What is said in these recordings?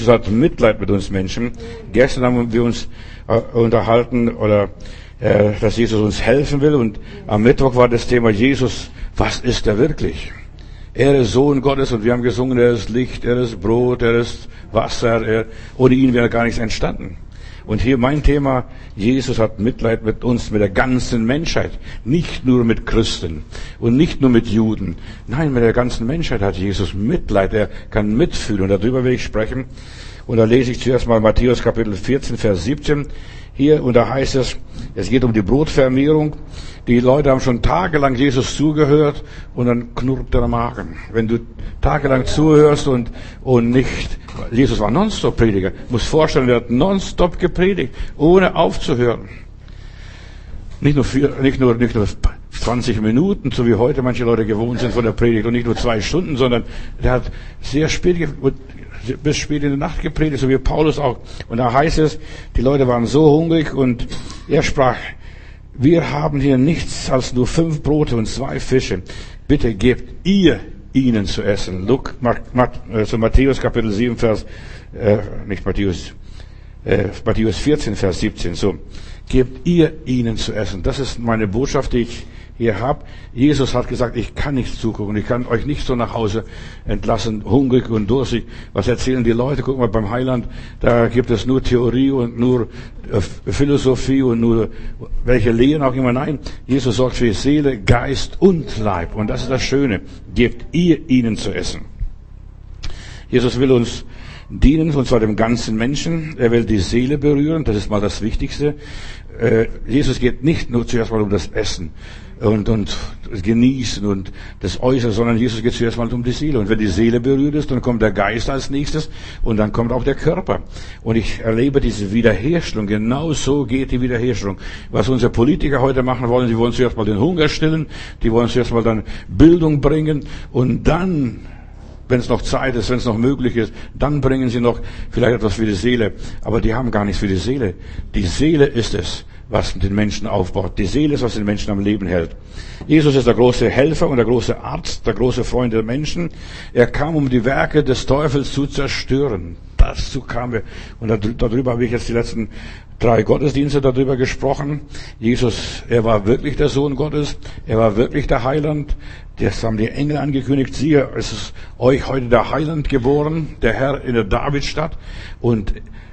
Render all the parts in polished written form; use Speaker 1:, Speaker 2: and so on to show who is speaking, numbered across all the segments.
Speaker 1: Jesus hat Mitleid mit uns Menschen. Gestern haben wir uns unterhalten, dass Jesus uns helfen will. Und am Mittwoch war das Thema Jesus, was ist er wirklich? Er ist Sohn Gottes und wir haben gesungen, er ist Licht, er ist Brot, er ist Wasser. Ohne ihn wäre gar nichts entstanden. Und hier mein Thema, Jesus hat Mitleid mit uns, mit der ganzen Menschheit. Nicht nur mit Christen und nicht nur mit Juden. Nein, mit der ganzen Menschheit hat Jesus Mitleid. Er kann mitfühlen und darüber will ich sprechen. Und da lese ich zuerst mal Matthäus Kapitel 14, Vers 17. Hier, und da heißt es geht um die Brotvermehrung. Die Leute haben schon tagelang Jesus zugehört und dann knurrt der Magen. Wenn du tagelang zuhörst und nicht, Jesus war Nonstop-Prediger. Muss vorstellen, er hat nonstop gepredigt, ohne aufzuhören. Nicht nur 20 Minuten, so wie heute manche Leute gewohnt sind von der Predigt und nicht nur 2 Stunden, sondern der hat sehr bis spät in der Nacht gepredigt, so wie Paulus auch. Und da heißt es, die Leute waren so hungrig und er sprach, wir haben hier nichts als nur 5 Brote und 2 Fische. Bitte gebt ihr ihnen zu essen. Matthäus Kapitel 7, Matthäus 14, Vers 17. So, gebt ihr ihnen zu essen. Das ist meine Botschaft, die ich hier habe. Jesus hat gesagt, ich kann nicht zugucken. Ich kann euch nicht so nach Hause entlassen, hungrig und durstig. Was erzählen die Leute? Guck mal, beim Heiland, da gibt es nur Theorie und nur Philosophie und nur welche Lehren auch immer. Nein, Jesus sorgt für Seele, Geist und Leib. Und das ist das Schöne. Gebt ihr ihnen zu essen. Jesus will uns dienen, und zwar dem ganzen Menschen. Er will die Seele berühren. Das ist mal das Wichtigste. Jesus geht nicht nur zuerst mal um das Essen und Genießen und das Äußere, sondern Jesus geht zuerst mal um die Seele. Und wenn die Seele berührt ist, dann kommt der Geist als nächstes und dann kommt auch der Körper. Und ich erlebe diese Wiederherstellung. Genau so geht die Wiederherstellung. Was unsere Politiker heute machen wollen, die wollen zuerst mal den Hunger stillen, die wollen zuerst mal dann Bildung bringen und dann, wenn es noch Zeit ist, wenn es noch möglich ist, dann bringen sie noch vielleicht etwas für die Seele. Aber die haben gar nichts für die Seele. Die Seele ist es, was den Menschen aufbaut. Die Seele ist, was den Menschen am Leben hält. Jesus ist der große Helfer und der große Arzt, der große Freund der Menschen. Er kam, um die Werke des Teufels zu zerstören. Dazu kam er. Und darüber habe ich jetzt die letzten 3 Gottesdienste darüber gesprochen. Jesus, er war wirklich der Sohn Gottes. Er war wirklich der Heiland. Das haben die Engel angekündigt. Siehe, es ist euch heute der Heiland geboren, der Herr in der Davidstadt. Und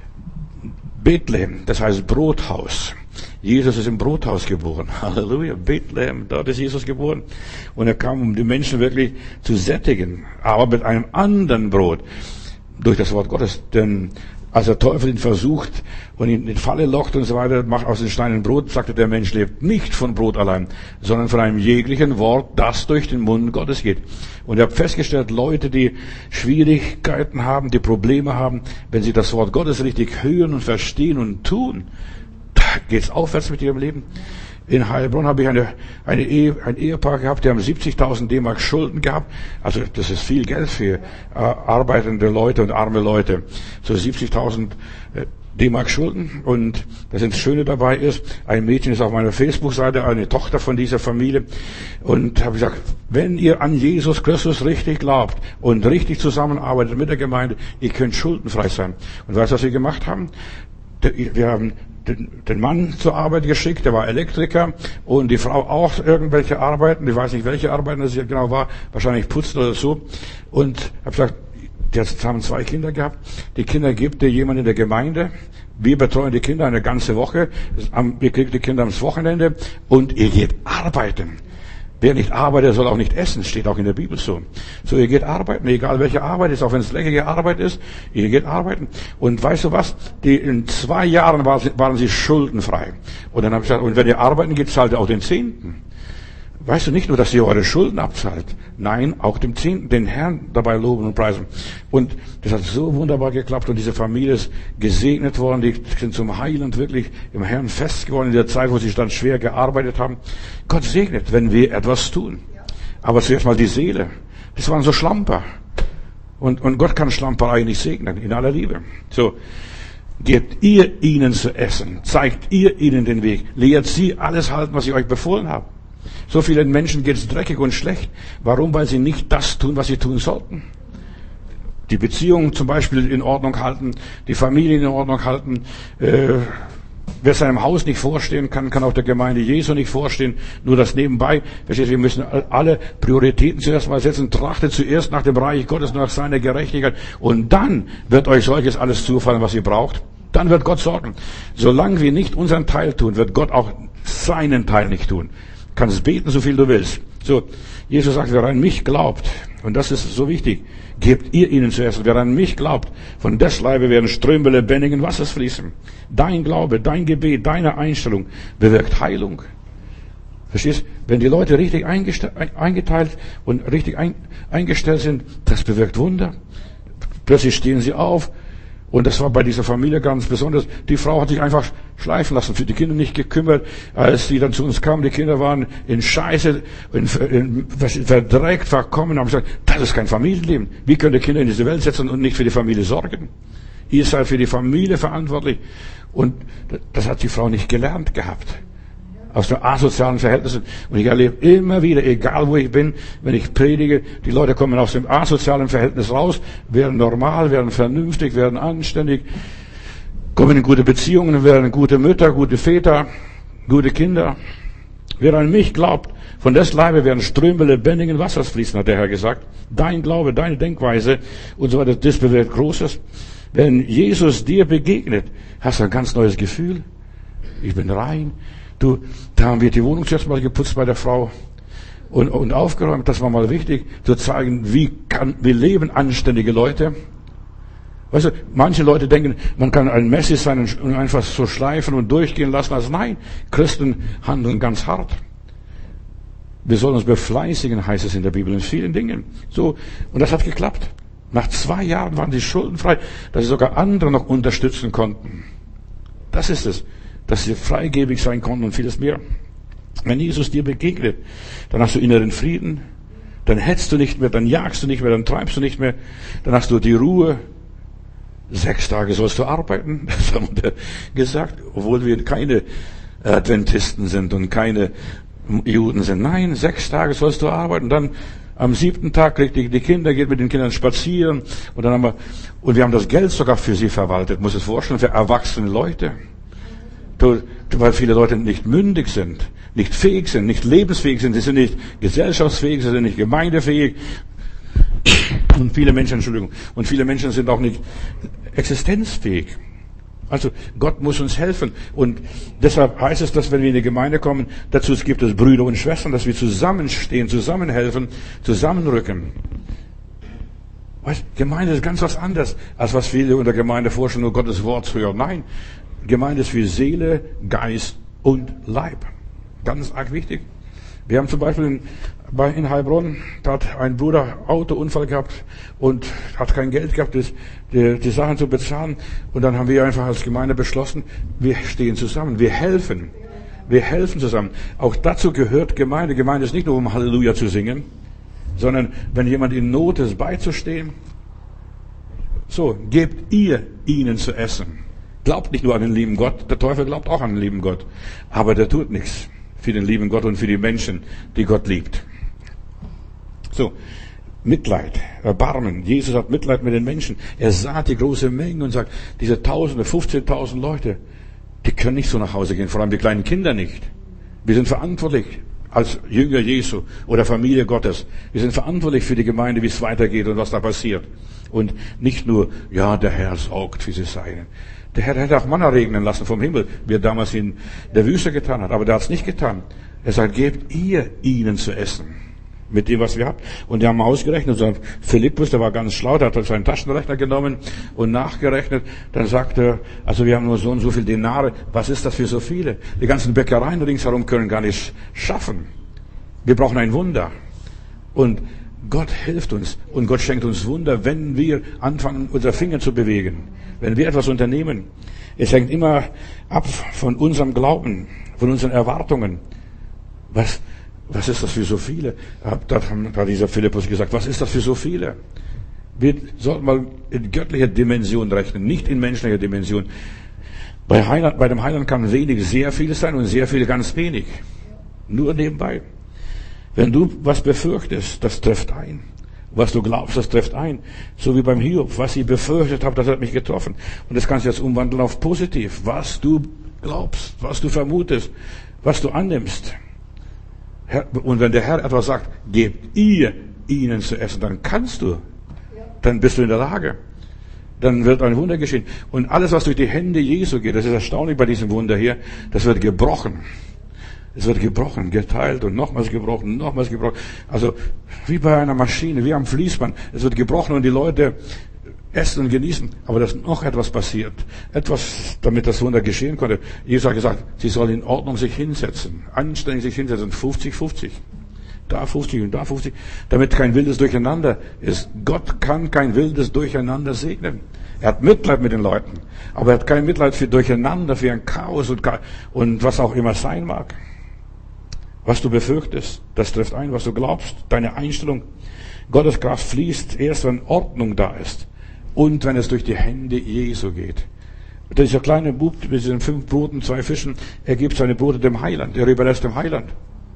Speaker 1: Bethlehem, das heißt Brothaus. Jesus ist im Brothaus geboren. Halleluja. Bethlehem, dort ist Jesus geboren. Und er kam, um die Menschen wirklich zu sättigen. Aber mit einem anderen Brot. Durch das Wort Gottes. Denn als der Teufel ihn versucht und ihn in die Falle lockt und so weiter, macht aus den Steinen Brot, sagte der Mensch lebt nicht von Brot allein, sondern von einem jeglichen Wort, das durch den Mund Gottes geht. Und ich habe festgestellt, Leute, die Schwierigkeiten haben, die Probleme haben, wenn sie das Wort Gottes richtig hören und verstehen und tun, da geht's aufwärts mit ihrem Leben. In Heilbronn habe ich ein Ehepaar gehabt, die haben 70.000 D-Mark Schulden gehabt. Also das ist viel Geld für arbeitende Leute und arme Leute. So 70.000 D-Mark Schulden. Und das Schöne dabei ist, ein Mädchen ist auf meiner Facebook-Seite, eine Tochter von dieser Familie. Und habe gesagt, wenn ihr an Jesus Christus richtig glaubt und richtig zusammenarbeitet mit der Gemeinde, ihr könnt schuldenfrei sein. Und weißt du, was wir gemacht haben? Wir haben den Mann zur Arbeit geschickt, der war Elektriker, und die Frau auch irgendwelche Arbeiten, ich weiß nicht, welche Arbeiten das hier genau war, wahrscheinlich putzen oder so. Und habe gesagt, die haben 2 Kinder gehabt, die Kinder gibt dir jemand in der Gemeinde, wir betreuen die Kinder eine ganze Woche, wir kriegen die Kinder am Wochenende und ihr geht arbeiten. Wer nicht arbeitet, soll auch nicht essen, steht auch in der Bibel so. So, ihr geht arbeiten, egal welche Arbeit ist, auch wenn es dreckige Arbeit ist, ihr geht arbeiten. Und weißt du was? In 2 Jahren waren sie schuldenfrei. Und dann habe ich gesagt, und wenn ihr arbeiten geht, zahlt ihr auch den 10. Weißt du, nicht nur, dass ihr eure Schulden abzahlt, nein, auch dem 10. den Herrn dabei loben und preisen. Und das hat so wunderbar geklappt und diese Familie ist gesegnet worden, die sind zum Heiland wirklich im Herrn fest geworden in der Zeit, wo sie dann schwer gearbeitet haben. Gott segnet, wenn wir etwas tun. Aber zuerst mal die Seele. Das waren so Schlamper. Und Gott kann Schlamperei nicht segnen, in aller Liebe. So. Gebt ihr ihnen zu essen. Zeigt ihr ihnen den Weg. Lehrt sie alles halten, was ich euch befohlen habe. So vielen Menschen geht es dreckig und schlecht. Warum? Weil sie nicht das tun, was sie tun sollten. die Beziehungen zum Beispiel in Ordnung halten, die Familie in Ordnung halten. Wer seinem Haus nicht vorstehen kann, kann auch der Gemeinde Jesu nicht vorstehen. Nur das nebenbei. Verstehst du, wir müssen alle Prioritäten zuerst mal setzen. Trachtet zuerst nach dem Reich Gottes, nach seiner Gerechtigkeit. Und dann wird euch solches alles zufallen, was ihr braucht. Dann wird Gott sorgen. Solange wir nicht unseren Teil tun, wird Gott auch seinen Teil nicht tun. Du kannst beten, so viel du willst. So, Jesus sagt, wer an mich glaubt, und das ist so wichtig, gebt ihr ihnen zuerst. Wer an mich glaubt, von des Leibe werden Ströme lebendigen Wassers fließen. Dein Glaube, dein Gebet, deine Einstellung bewirkt Heilung. Verstehst? Wenn die Leute richtig eingeteilt und richtig eingestellt sind, das bewirkt Wunder. Plötzlich stehen sie auf. Und das war bei dieser Familie ganz besonders. Die Frau hat sich einfach schleifen lassen, für die Kinder nicht gekümmert. Als die dann zu uns kamen, die Kinder waren in Scheiße, verdreckt, verkommen, haben gesagt, das ist kein Familienleben. Wie könnt ihr Kinder in diese Welt setzen und nicht für die Familie sorgen? Ihr seid für die Familie verantwortlich. Und das hat die Frau nicht gelernt gehabt. Aus den asozialen Verhältnissen. Und ich erlebe immer wieder, egal wo ich bin, wenn ich predige, die Leute kommen aus dem asozialen Verhältnis raus, werden normal, werden vernünftig, werden anständig, kommen in gute Beziehungen, werden gute Mütter, gute Väter, gute Kinder. Wer an mich glaubt, von des Leibe werden Ströme lebendigen Wassers fließen, hat der Herr gesagt. Dein Glaube, deine Denkweise und so weiter, das bewirkt Großes. Wenn Jesus dir begegnet, hast du ein ganz neues Gefühl. Ich bin rein. Da haben wir die Wohnung zuerst mal geputzt bei der Frau und aufgeräumt. Das war mal wichtig, zu zeigen, wie leben anständige Leute. Weißt du, manche Leute denken, man kann ein Messi sein und einfach so schleifen und durchgehen lassen. Also nein, Christen handeln ganz hart. Wir sollen uns befleißigen, heißt es in der Bibel, in vielen Dingen. So, und das hat geklappt. Nach 2 Jahren waren sie schuldenfrei, dass sie sogar andere noch unterstützen konnten. Das ist es. Dass sie freigebig sein konnten und vieles mehr. Wenn Jesus dir begegnet, dann hast du inneren Frieden, dann hetzt du nicht mehr, dann jagst du nicht mehr, dann treibst du nicht mehr, dann hast du die Ruhe. 6 Tage sollst du arbeiten, das haben wir gesagt, obwohl wir keine Adventisten sind und keine Juden sind. Nein, 6 Tage sollst du arbeiten, dann am 7. Tag kriegt die Kinder, geht mit den Kindern spazieren und wir haben das Geld sogar für sie verwaltet, muss es vorstellen, für erwachsene Leute. Weil viele Leute nicht mündig sind, nicht fähig sind, nicht lebensfähig sind, sie sind nicht gesellschaftsfähig, sie sind nicht gemeindefähig. Und viele Menschen sind auch nicht existenzfähig. Also Gott muss uns helfen. Und deshalb heißt es, dass wenn wir in die Gemeinde kommen, dazu gibt es Brüder und Schwestern, dass wir zusammenstehen, zusammenhelfen, zusammenrücken. Weißt, Gemeinde ist ganz was anderes, als was viele unter Gemeinde vorstellen, nur Gottes Wort zu hören. Nein, Gemeinde ist wie Seele, Geist und Leib. Ganz arg wichtig. Wir haben zum Beispiel in Heilbronn, da hat ein Bruder Autounfall gehabt und hat kein Geld gehabt, die Sachen zu bezahlen. Und dann haben wir einfach als Gemeinde beschlossen, wir stehen zusammen, wir helfen. Wir helfen zusammen. Auch dazu gehört Gemeinde. Gemeinde ist nicht nur, um Halleluja zu singen, sondern wenn jemand in Not ist, beizustehen. So, gebt ihr ihnen zu essen. Glaubt nicht nur an den lieben Gott, der Teufel glaubt auch an den lieben Gott. Aber der tut nichts für den lieben Gott und für die Menschen, die Gott liebt. So, Mitleid, Erbarmen. Jesus hat Mitleid mit den Menschen. Er sah die große Menge und sagt, diese Tausende, 15.000 Leute, die können nicht so nach Hause gehen, vor allem die kleinen Kinder nicht. Wir sind verantwortlich als Jünger Jesu oder Familie Gottes. Wir sind verantwortlich für die Gemeinde, wie es weitergeht und was da passiert. Und nicht nur, ja, der Herr sorgt für sie Seinen. Der Herr hätte auch Manna regnen lassen vom Himmel, wie er damals in der Wüste getan hat. Aber der hat es nicht getan. Er sagt, gebt ihr ihnen zu essen. Mit dem, was wir habt. Und die haben ausgerechnet. So Philippus, der war ganz schlau, der hat seinen Taschenrechner genommen und nachgerechnet. Dann sagt er, also wir haben nur so und so viel Denare. Was ist das für so viele? Die ganzen Bäckereien ringsherum können gar nicht schaffen. Wir brauchen ein Wunder. Und Gott hilft uns. Und Gott schenkt uns Wunder, wenn wir anfangen, unsere Finger zu bewegen. Wenn wir etwas unternehmen. Es hängt immer ab von unserem Glauben, von unseren Erwartungen. Was ist das für so viele? Da hat dieser Philippus gesagt, was ist das für so viele? Wir sollten mal in göttlicher Dimension rechnen, nicht in menschlicher Dimension. Bei dem Heiland kann wenig sehr viel sein und sehr viel ganz wenig. Nur nebenbei. Wenn du was befürchtest, das trifft ein. Was du glaubst, das trifft ein. So wie beim Hiob. Was ich befürchtet habe, das hat mich getroffen. Und das kannst du jetzt umwandeln auf positiv. Was du glaubst, was du vermutest, was du annimmst. Und wenn der Herr etwas sagt, gebt ihr ihnen zu essen, dann kannst du. Dann bist du in der Lage. Dann wird ein Wunder geschehen. Und alles, was durch die Hände Jesu geht, das ist erstaunlich bei diesem Wunder hier, das wird gebrochen. Es wird gebrochen, geteilt und nochmals gebrochen, nochmals gebrochen. Also wie bei einer Maschine, wie am Fließband. Es wird gebrochen und die Leute essen und genießen. Aber dass noch etwas passiert. Etwas, damit das Wunder geschehen konnte. Jesus hat gesagt, sie sollen in Ordnung sich hinsetzen. Anständig sich hinsetzen. 50-50. Da 50 und da 50. Damit kein wildes Durcheinander ist. Gott kann kein wildes Durcheinander segnen. Er hat Mitleid mit den Leuten. Aber er hat kein Mitleid für Durcheinander, für ein Chaos und was auch immer sein mag. Was du befürchtest, das trifft ein, was du glaubst, deine Einstellung. Gottes Kraft fließt erst, wenn Ordnung da ist und wenn es durch die Hände Jesu geht. Dieser kleine Bub mit diesen 5 Broten, 2 Fischen, er gibt seine Brote dem Heiland, er überlässt dem Heiland.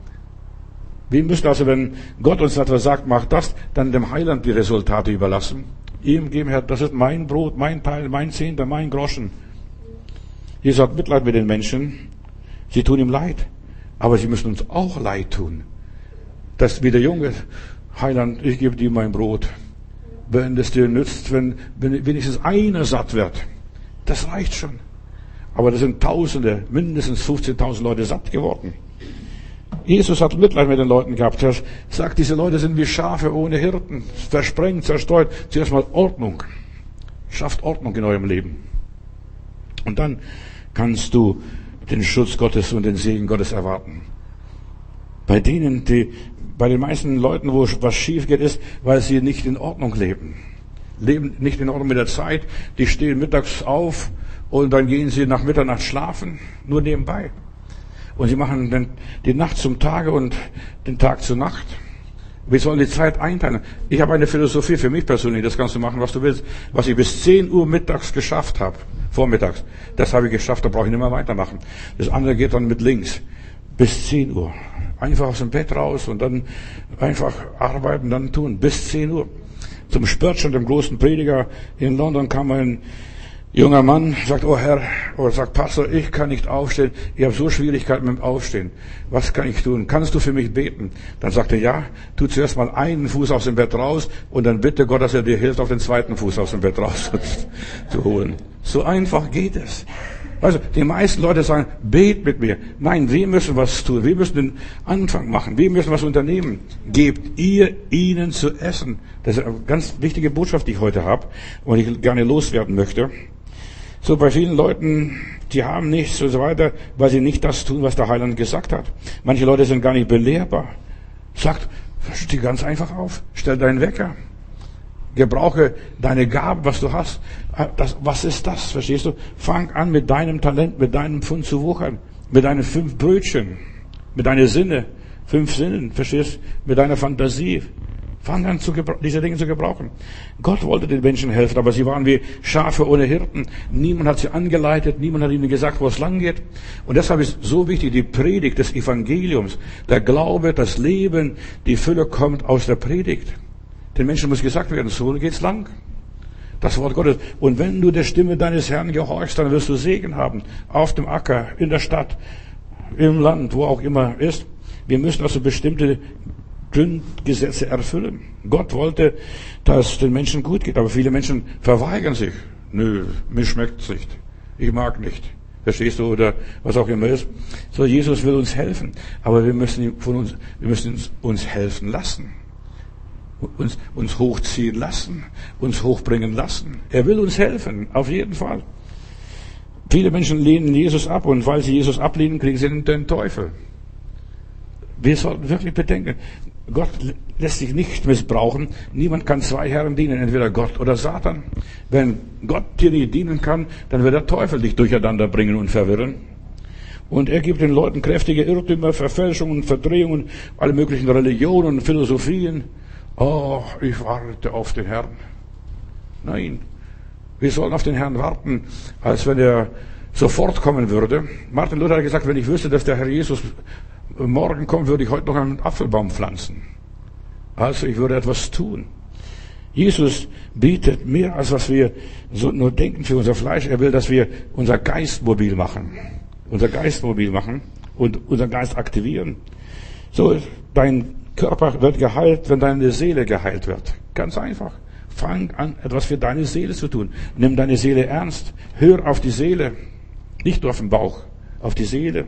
Speaker 1: Wir müssen also, wenn Gott uns etwas sagt, mach das, dann dem Heiland die Resultate überlassen. Ihm geben, Herr, das ist mein Brot, mein Teil, mein Zehnter, mein Groschen. Jesus hat Mitleid mit den Menschen, sie tun ihm leid. Aber sie müssen uns auch leid tun. Das wie der Junge, Heiland, ich gebe dir mein Brot. Wenn es dir nützt, wenn wenigstens einer satt wird. Das reicht schon. Aber das sind Tausende, mindestens 15.000 Leute satt geworden. Jesus hat Mitleid mit den Leuten gehabt. Er sagt, diese Leute sind wie Schafe ohne Hirten. Versprengt, zerstreut. Zuerst mal Ordnung. Schafft Ordnung in eurem Leben. Und dann kannst du den Schutz Gottes und den Segen Gottes erwarten. Bei den meisten Leuten, wo was schief geht, ist, weil sie nicht in Ordnung leben. Leben nicht in Ordnung mit der Zeit. Die stehen mittags auf und dann gehen sie nach Mitternacht schlafen. Nur nebenbei. Und sie machen die Nacht zum Tage und den Tag zur Nacht. Wir sollen die Zeit einteilen. Ich habe eine Philosophie für mich persönlich, das kannst du machen, was du willst. Was ich bis 10 Uhr mittags geschafft habe, vormittags, das habe ich geschafft, da brauche ich nicht mehr weitermachen. Das andere geht dann mit links. Bis 10 Uhr. Einfach aus dem Bett raus und dann einfach arbeiten, dann tun. Bis 10 Uhr. Zum Spurgeon, dem großen Prediger in London, kam ein junger Mann, sagt, oh Herr, oder sagt, Pastor, ich kann nicht aufstehen, ich habe so Schwierigkeiten mit dem Aufstehen. Was kann ich tun? Kannst du für mich beten? Dann sagt er, ja, tu zuerst mal einen Fuß aus dem Bett raus und dann bitte Gott, dass er dir hilft, auf den zweiten Fuß aus dem Bett raus zu holen. So einfach geht es. Also, die meisten Leute sagen, bet mit mir. Nein, wir müssen was tun. Wir müssen den Anfang machen. Wir müssen was unternehmen. Gebt ihr ihnen zu essen. Das ist eine ganz wichtige Botschaft, die ich heute habe und ich gerne loswerden möchte. So bei vielen Leuten, die haben nichts und so weiter, weil sie nicht das tun, was der Heiland gesagt hat. Manche Leute sind gar nicht belehrbar. Sagt, steh ganz einfach auf, stell deinen Wecker. Gebrauche deine Gabe, was du hast. Was ist das? Verstehst du? Fang an mit deinem Talent, mit deinem Pfund zu wuchern. Mit deinen 5 Brötchen. Mit deinen Sinne. 5 Sinnen. Verstehst du? Mit deiner Fantasie. Fang an, diese Dinge zu gebrauchen. Gott wollte den Menschen helfen, aber sie waren wie Schafe ohne Hirten. Niemand hat sie angeleitet. Niemand hat ihnen gesagt, wo es lang geht. Und deshalb ist so wichtig, die Predigt des Evangeliums. Der Glaube, das Leben, die Fülle kommt aus der Predigt. Den Menschen muss gesagt werden, so geht's lang. Das Wort Gottes. Und wenn du der Stimme deines Herrn gehorchst, dann wirst du Segen haben. Auf dem Acker, in der Stadt, im Land, wo auch immer ist. Wir müssen also bestimmte Grundgesetze erfüllen. Gott wollte, dass es den Menschen gut geht. Aber viele Menschen verweigern sich. Nö, mir schmeckt's nicht. Ich mag nicht. Verstehst du? Oder was auch immer ist. So, Jesus will uns helfen. Aber wir müssen uns helfen lassen. Uns hochziehen lassen, uns hochbringen lassen. Er will uns helfen, auf jeden Fall. Viele Menschen lehnen Jesus ab und weil sie Jesus ablehnen, kriegen sie den Teufel. Wir sollten wirklich bedenken, Gott lässt sich nicht missbrauchen. Niemand kann 2 Herren dienen, entweder Gott oder Satan. Wenn Gott dir nicht dienen kann, dann wird der Teufel dich durcheinander bringen und verwirren. Und er gibt den Leuten kräftige Irrtümer, Verfälschungen, Verdrehungen, alle möglichen Religionen und Philosophien. Oh, ich warte auf den Herrn. Nein, wir sollen auf den Herrn warten, als wenn er sofort kommen würde. Martin Luther hat gesagt, wenn ich wüsste, dass der Herr Jesus morgen kommt, würde ich heute noch einen Apfelbaum pflanzen. Also ich würde etwas tun. Jesus bietet mehr, als was wir so nur denken für unser Fleisch. Er will, dass wir unser Geist mobil machen. Unser Geist mobil machen und unseren Geist aktivieren. So, dein Körper wird geheilt, wenn deine Seele geheilt wird. Ganz einfach. Fang an, etwas für deine Seele zu tun. Nimm deine Seele ernst. Hör auf die Seele. Nicht nur auf den Bauch, auf die Seele.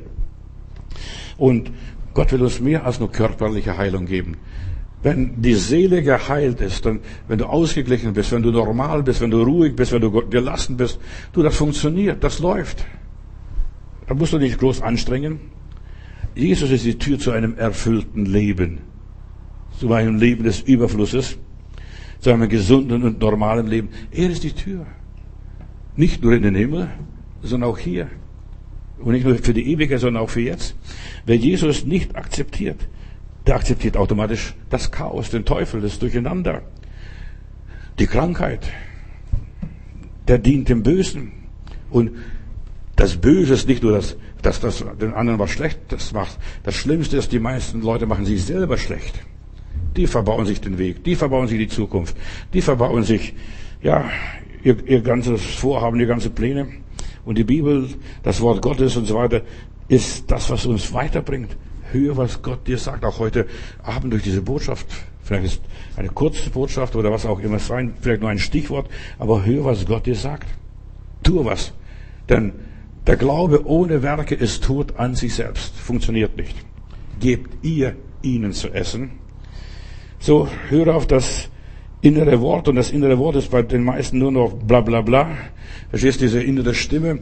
Speaker 1: Und Gott will uns mehr als nur körperliche Heilung geben. Wenn die Seele geheilt ist, dann, wenn du ausgeglichen bist, wenn du normal bist, wenn du ruhig bist, wenn du gelassen bist, das funktioniert, das läuft. Da musst du nicht groß anstrengen. Jesus ist die Tür zu einem erfüllten Leben. Zu einem Leben des Überflusses. Zu einem gesunden und normalen Leben. Er ist die Tür. Nicht nur in den Himmel, sondern auch hier. Und nicht nur für die Ewigkeit, sondern auch für jetzt. Wer Jesus nicht akzeptiert, der akzeptiert automatisch das Chaos, den Teufel, das Durcheinander, die Krankheit. Der dient dem Bösen. Und das Böse ist nicht nur, dass das den anderen was Schlechtes macht. Das Schlimmste ist, die meisten Leute machen sich selber schlecht. Die verbauen sich den Weg, die verbauen sich die Zukunft, die verbauen sich, ihr ganzes Vorhaben, ihre ganzen Pläne. Und die Bibel, das Wort Gottes und so weiter, ist das, was uns weiterbringt. Hör, was Gott dir sagt, auch heute Abend durch diese Botschaft. Vielleicht ist eine kurze Botschaft oder was auch immer sein, vielleicht nur ein Stichwort, aber hör, was Gott dir sagt. Tu was. Denn der Glaube ohne Werke ist tot an sich selbst. Funktioniert nicht. Gebt ihr ihnen zu essen. So, höre auf das innere Wort. Und das innere Wort ist bei den meisten nur noch bla bla bla. Verstehst du, diese innere Stimme?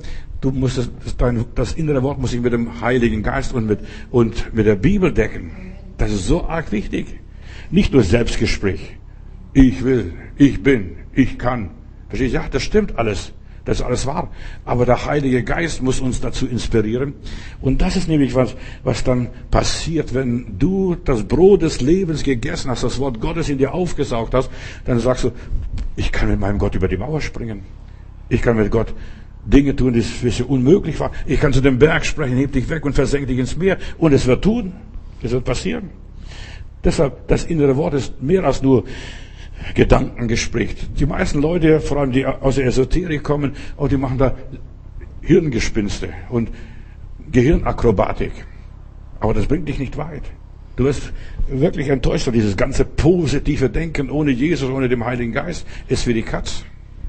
Speaker 1: Das innere Wort muss sich mit dem Heiligen Geist und mit der Bibel decken. Das ist so arg wichtig. Nicht nur Selbstgespräch. Ich will, ich bin, ich kann. Verstehst du? Ja, das stimmt alles. Das ist alles wahr. Aber der Heilige Geist muss uns dazu inspirieren. Und das ist nämlich was dann passiert, wenn du das Brot des Lebens gegessen hast, das Wort Gottes in dir aufgesaugt hast, dann sagst du, ich kann mit meinem Gott über die Mauer springen. Ich kann mit Gott Dinge tun, die für unmöglich waren. Ich kann zu dem Berg sprechen, heb dich weg und versenk dich ins Meer. Und es wird tun. Es wird passieren. Deshalb, das innere Wort ist mehr als nur Gedankengespräch. Die meisten Leute, vor allem die aus der Esoterik kommen, die machen da Hirngespinste und Gehirnakrobatik. Aber das bringt dich nicht weit. Du wirst wirklich enttäuscht, weil dieses ganze positive Denken ohne Jesus, ohne den Heiligen Geist ist wie die Katz.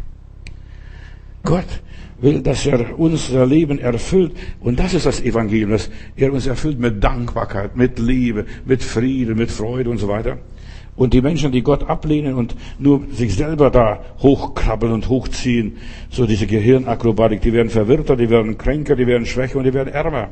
Speaker 1: Gott will, dass er unser Leben erfüllt. Und das ist das Evangelium, dass er uns erfüllt mit Dankbarkeit, mit Liebe, mit Frieden, mit Freude und so weiter. Und die Menschen, die Gott ablehnen und nur sich selber da hochkrabbeln und hochziehen, so diese Gehirnakrobatik, die werden verwirrter, die werden kränker, die werden schwächer und die werden ärmer.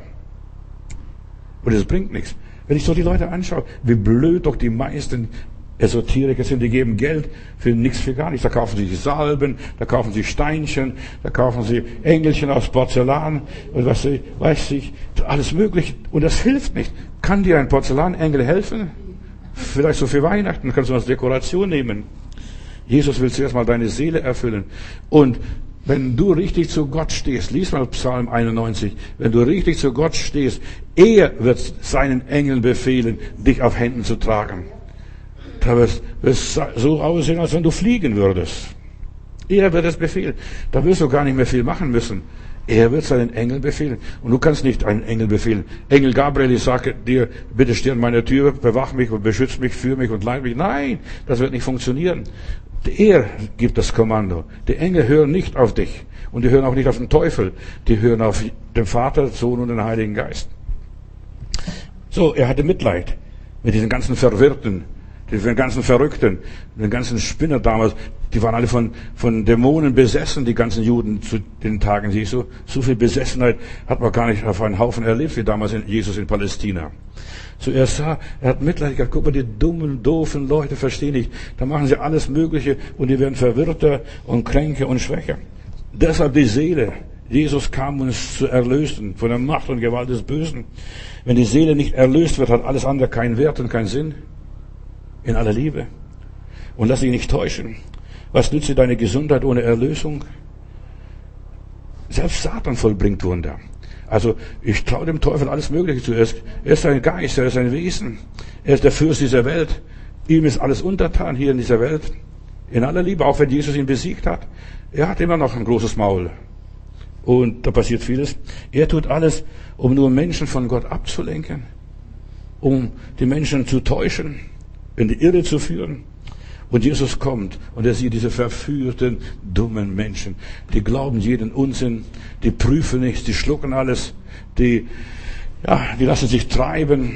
Speaker 1: Und es bringt nichts. Wenn ich so die Leute anschaue, wie blöd doch die meisten Esoteriker sind, die geben Geld für nichts, für gar nichts. Da kaufen sie Salben, da kaufen sie Steinchen, da kaufen sie Engelchen aus Porzellan und weiß ich, alles mögliche. Und das hilft nicht. Kann dir ein Porzellanengel helfen? Vielleicht so für Weihnachten kannst du als Dekoration nehmen. Jesus will zuerst mal deine Seele erfüllen. Und wenn du richtig zu Gott stehst, lies mal Psalm 91, wenn du richtig zu Gott stehst, er wird seinen Engeln befehlen, dich auf Händen zu tragen. Da wird es so aussehen, als wenn du fliegen würdest. Er wird es befehlen. Da wirst du gar nicht mehr viel machen müssen. Er wird seinen Engel befehlen. Und du kannst nicht einen Engel befehlen. Engel Gabriel, ich sage dir, bitte steh an meiner Tür, bewach mich und beschütz mich, führe mich und leite mich. Nein, das wird nicht funktionieren. Er gibt das Kommando. Die Engel hören nicht auf dich. Und die hören auch nicht auf den Teufel. Die hören auf den Vater, den Sohn und den Heiligen Geist. So, er hatte Mitleid mit diesen ganzen Verwirrten, den ganzen Verrückten, den ganzen Spinner damals. Die waren alle von Dämonen besessen, die ganzen Juden zu den Tagen Jesu. So viel Besessenheit hat man gar nicht auf einen Haufen erlebt, wie damals Jesus in Palästina. Zuerst er hat Mitleid gehabt, guck mal, die dummen, doofen Leute verstehen nicht. Da machen sie alles Mögliche und die werden verwirrter und kränker und schwächer. Deshalb die Seele. Jesus kam, uns zu erlösen von der Macht und Gewalt des Bösen. Wenn die Seele nicht erlöst wird, hat alles andere keinen Wert und keinen Sinn. In aller Liebe. Und lass dich nicht täuschen. Was nützt dir deine Gesundheit ohne Erlösung? Selbst Satan vollbringt Wunder. Also ich traue dem Teufel alles Mögliche zu. Er ist ein Geist, er ist ein Wesen. Er ist der Fürst dieser Welt. Ihm ist alles untertan hier in dieser Welt. In aller Liebe, auch wenn Jesus ihn besiegt hat. Er hat immer noch ein großes Maul. Und da passiert vieles. Er tut alles, um nur Menschen von Gott abzulenken, um die Menschen zu täuschen, in die Irre zu führen. Und Jesus kommt und er sieht diese verführten, dummen Menschen. Die glauben jeden Unsinn, die prüfen nichts, die schlucken alles, die lassen sich treiben,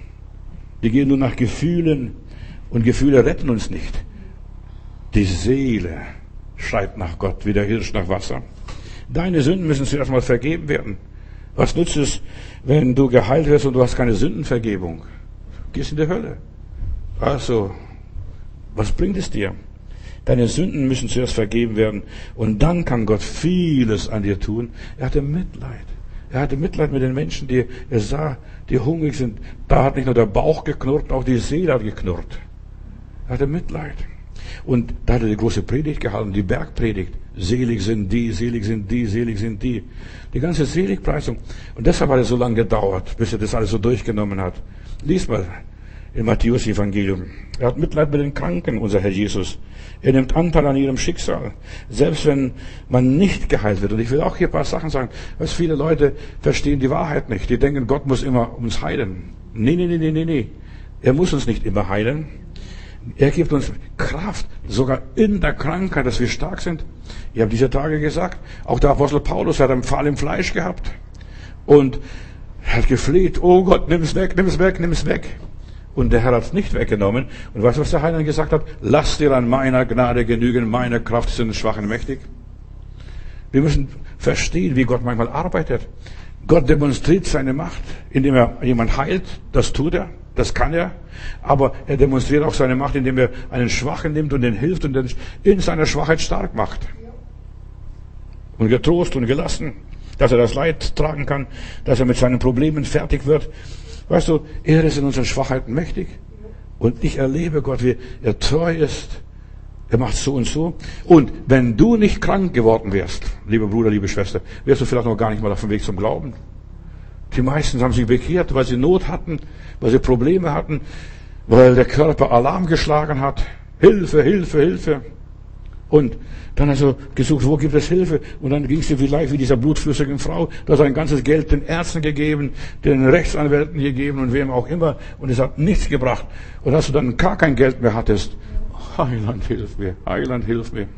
Speaker 1: die gehen nur nach Gefühlen und Gefühle retten uns nicht. Die Seele schreit nach Gott wie der Hirsch nach Wasser. Deine Sünden müssen zuerst mal vergeben werden. Was nützt es, wenn du geheilt wirst und du hast keine Sündenvergebung? Du gehst in die Hölle. Also, was bringt es dir? Deine Sünden müssen zuerst vergeben werden und dann kann Gott vieles an dir tun. Er hatte Mitleid. Er hatte Mitleid mit den Menschen, die er sah, die hungrig sind. Da hat nicht nur der Bauch geknurrt, auch die Seele hat geknurrt. Er hatte Mitleid. Und da hat er die große Predigt gehalten, die Bergpredigt. Selig sind die, selig sind die, selig sind die. Die ganze Seligpreisung. Und deshalb hat es so lange gedauert, bis er das alles so durchgenommen hat. Lies mal im Matthäus-Evangelium. Er hat Mitleid mit den Kranken, unser Herr Jesus. Er nimmt Anteil an ihrem Schicksal. Selbst wenn man nicht geheilt wird. Und ich will auch hier ein paar Sachen sagen, weil viele Leute verstehen die Wahrheit nicht. Die denken, Gott muss immer uns heilen. Nee. Er muss uns nicht immer heilen. Er gibt uns Kraft, sogar in der Krankheit, dass wir stark sind. Ich habe diese Tage gesagt, auch der Apostel Paulus hat einen Pfahl im Fleisch gehabt und hat gefleht, oh Gott, nimm es weg, nimm es weg, nimm es weg. Und der Herr hat es nicht weggenommen. Und weißt du, was der Heiland gesagt hat? Lass dir an meiner Gnade genügen, meine Kraft ist in den Schwachen mächtig. Wir müssen verstehen, wie Gott manchmal arbeitet. Gott demonstriert seine Macht, indem er jemand heilt, das tut er. Das kann er, aber er demonstriert auch seine Macht, indem er einen Schwachen nimmt und den hilft und den in seiner Schwachheit stark macht. Und getrost und gelassen, dass er das Leid tragen kann, dass er mit seinen Problemen fertig wird. Weißt du, er ist in unseren Schwachheiten mächtig. Und ich erlebe Gott, wie er treu ist. Er macht so und so. Und wenn du nicht krank geworden wärst, lieber Bruder, liebe Schwester, wärst du vielleicht noch gar nicht mal auf dem Weg zum Glauben. Die meisten haben sich bekehrt, weil sie Not hatten, weil sie Probleme hatten, weil der Körper Alarm geschlagen hat. Hilfe, Hilfe, Hilfe. Und dann hast du gesucht, wo gibt es Hilfe? Und dann ging es dir vielleicht wie dieser blutflüssigen Frau. Du hast sein ganzes Geld den Ärzten gegeben, den Rechtsanwälten gegeben und wem auch immer. Und es hat nichts gebracht. Und als du dann gar kein Geld mehr hattest, Heiland, hilf mir, Heiland, hilf mir.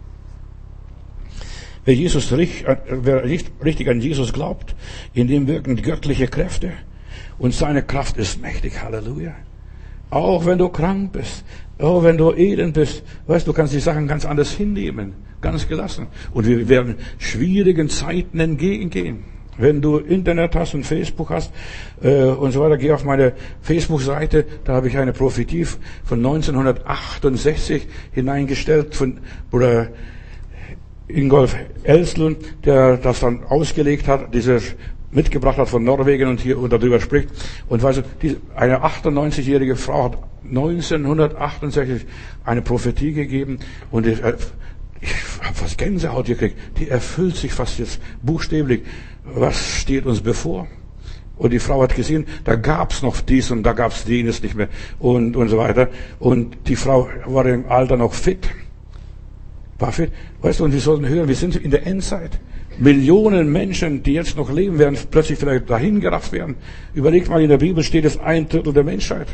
Speaker 1: Wer richtig an Jesus glaubt, in dem wirken göttliche Kräfte. Und seine Kraft ist mächtig. Halleluja. Auch wenn du krank bist, auch wenn du elend bist, weißt du, kannst die Sachen ganz anders hinnehmen. Ganz gelassen. Und wir werden schwierigen Zeiten entgegengehen. Wenn du Internet hast und Facebook hast und so weiter, geh auf meine Facebook-Seite, da habe ich eine Prophetie von 1968 hineingestellt von Bruder Ingolf Elslund, der das dann ausgelegt hat, dieses mitgebracht hat von Norwegen und hier und darüber spricht. Und weißt du, eine 98-jährige Frau hat 1968 eine Prophetie gegeben und ich habe fast Gänsehaut gekriegt. Die erfüllt sich fast jetzt buchstäblich. Was steht uns bevor? Und die Frau hat gesehen, da gab's noch dies und da gab's jenes nicht mehr und so weiter. Und die Frau war im Alter noch fit. War fit. Weißt du, und wir sollten hören, wir sind in der Endzeit. Millionen Menschen, die jetzt noch leben, werden plötzlich vielleicht dahin gerafft werden. Überlegt mal, in der Bibel steht es 1/3 der Menschheit.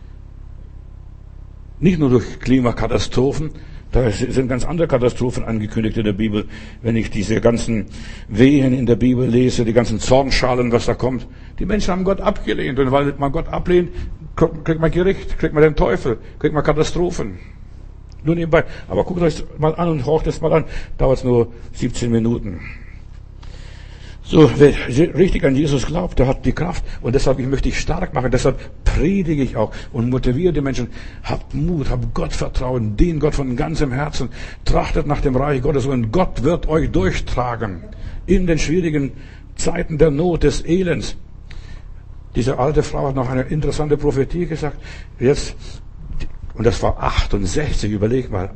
Speaker 1: Nicht nur durch Klimakatastrophen, da sind ganz andere Katastrophen angekündigt in der Bibel. Wenn ich diese ganzen Wehen in der Bibel lese, die ganzen Zornschalen, was da kommt. Die Menschen haben Gott abgelehnt. Und weil man Gott ablehnt, kriegt man Gericht, kriegt man den Teufel, kriegt man Katastrophen. Nur nebenbei. Aber guckt euch mal an und horcht es mal an. Dauert nur 17 Minuten. So, wer richtig an Jesus glaubt, der hat die Kraft. Und deshalb möchte ich stark machen. Deshalb predige ich auch und motiviere die Menschen. Habt Mut, habt Gott Vertrauen, dient Gott von ganzem Herzen. Trachtet nach dem Reich Gottes und Gott wird euch durchtragen. In den schwierigen Zeiten der Not, des Elends. Diese alte Frau hat noch eine interessante Prophetie gesagt. Jetzt, und das war 68, überleg mal,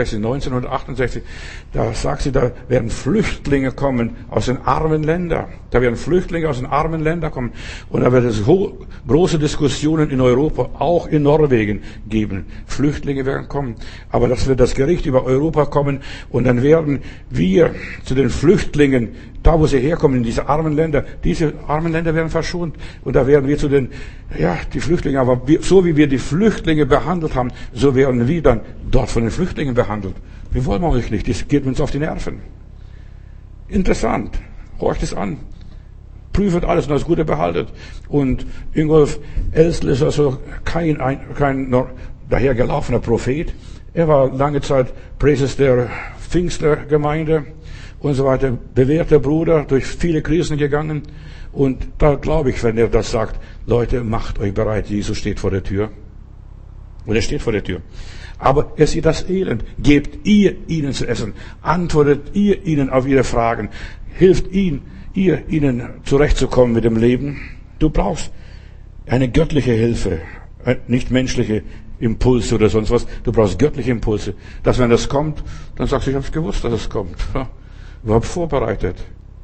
Speaker 1: 1968, da sagt sie, da werden Flüchtlinge kommen aus den armen Ländern. Da werden Flüchtlinge aus den armen Ländern kommen. Und da wird es große Diskussionen in Europa, auch in Norwegen geben. Flüchtlinge werden kommen. Aber das wird das Gericht über Europa kommen. Und dann werden wir zu den Flüchtlingen, da wo sie herkommen, in diese armen Länder werden verschont. Und da werden wir zu den, die Flüchtlinge. Aber so wie wir die Flüchtlinge behandelt haben, so werden wir dann dort von den Flüchtlingen behandelt. Wir wollen euch nicht. Das geht uns auf die Nerven. Interessant. Horcht es an. Prüft alles und das Gute behaltet. Und Ingolf Elstl ist also kein dahergelaufener Prophet. Er war lange Zeit Präses der Pfingstlergemeinde und so weiter. Bewährter Bruder, durch viele Krisen gegangen. Und da glaube ich, wenn er das sagt, Leute, macht euch bereit. Jesus steht vor der Tür. Und er steht vor der Tür. Aber er sieht das Elend. Gebt ihr ihnen zu essen. Antwortet ihr ihnen auf ihre Fragen. Hilft ihnen zurechtzukommen mit dem Leben. Du brauchst eine göttliche Hilfe. Nicht menschliche Impulse oder sonst was. Du brauchst göttliche Impulse. Dass wenn das kommt, dann sagst du, ich habe es gewusst, dass es kommt. Überhaupt vorbereitet.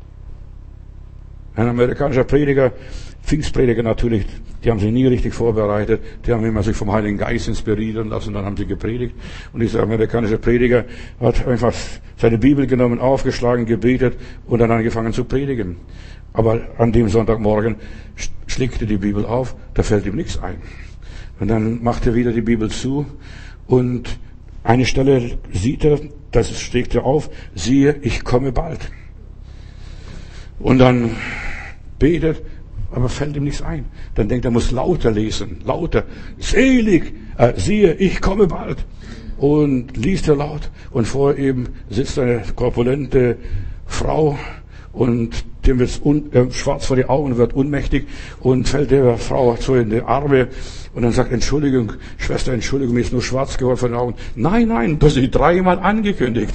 Speaker 1: Ein amerikanischer Prediger, Pfingstprediger natürlich, die haben sich nie richtig vorbereitet. Die haben immer sich vom Heiligen Geist inspirieren lassen, dann haben sie gepredigt. Und dieser amerikanische Prediger hat einfach seine Bibel genommen, aufgeschlagen, gebetet und dann angefangen zu predigen. Aber an dem Sonntagmorgen schlägt er die Bibel auf, da fällt ihm nichts ein. Und dann macht er wieder die Bibel zu und eine Stelle sieht er, das schlägt er auf, siehe, ich komme bald. Und dann betet, aber fällt ihm nichts ein. Dann denkt er, muss lauter lesen, lauter, selig, siehe, ich komme bald. Und liest er laut und vor ihm sitzt eine korpulente Frau und dem wird schwarz vor die Augen, wird unmächtig und fällt der Frau so in die Arme und dann sagt, Entschuldigung, Schwester, Entschuldigung, mir ist nur schwarz geworden vor den Augen. Nein, du hast dich dreimal angekündigt.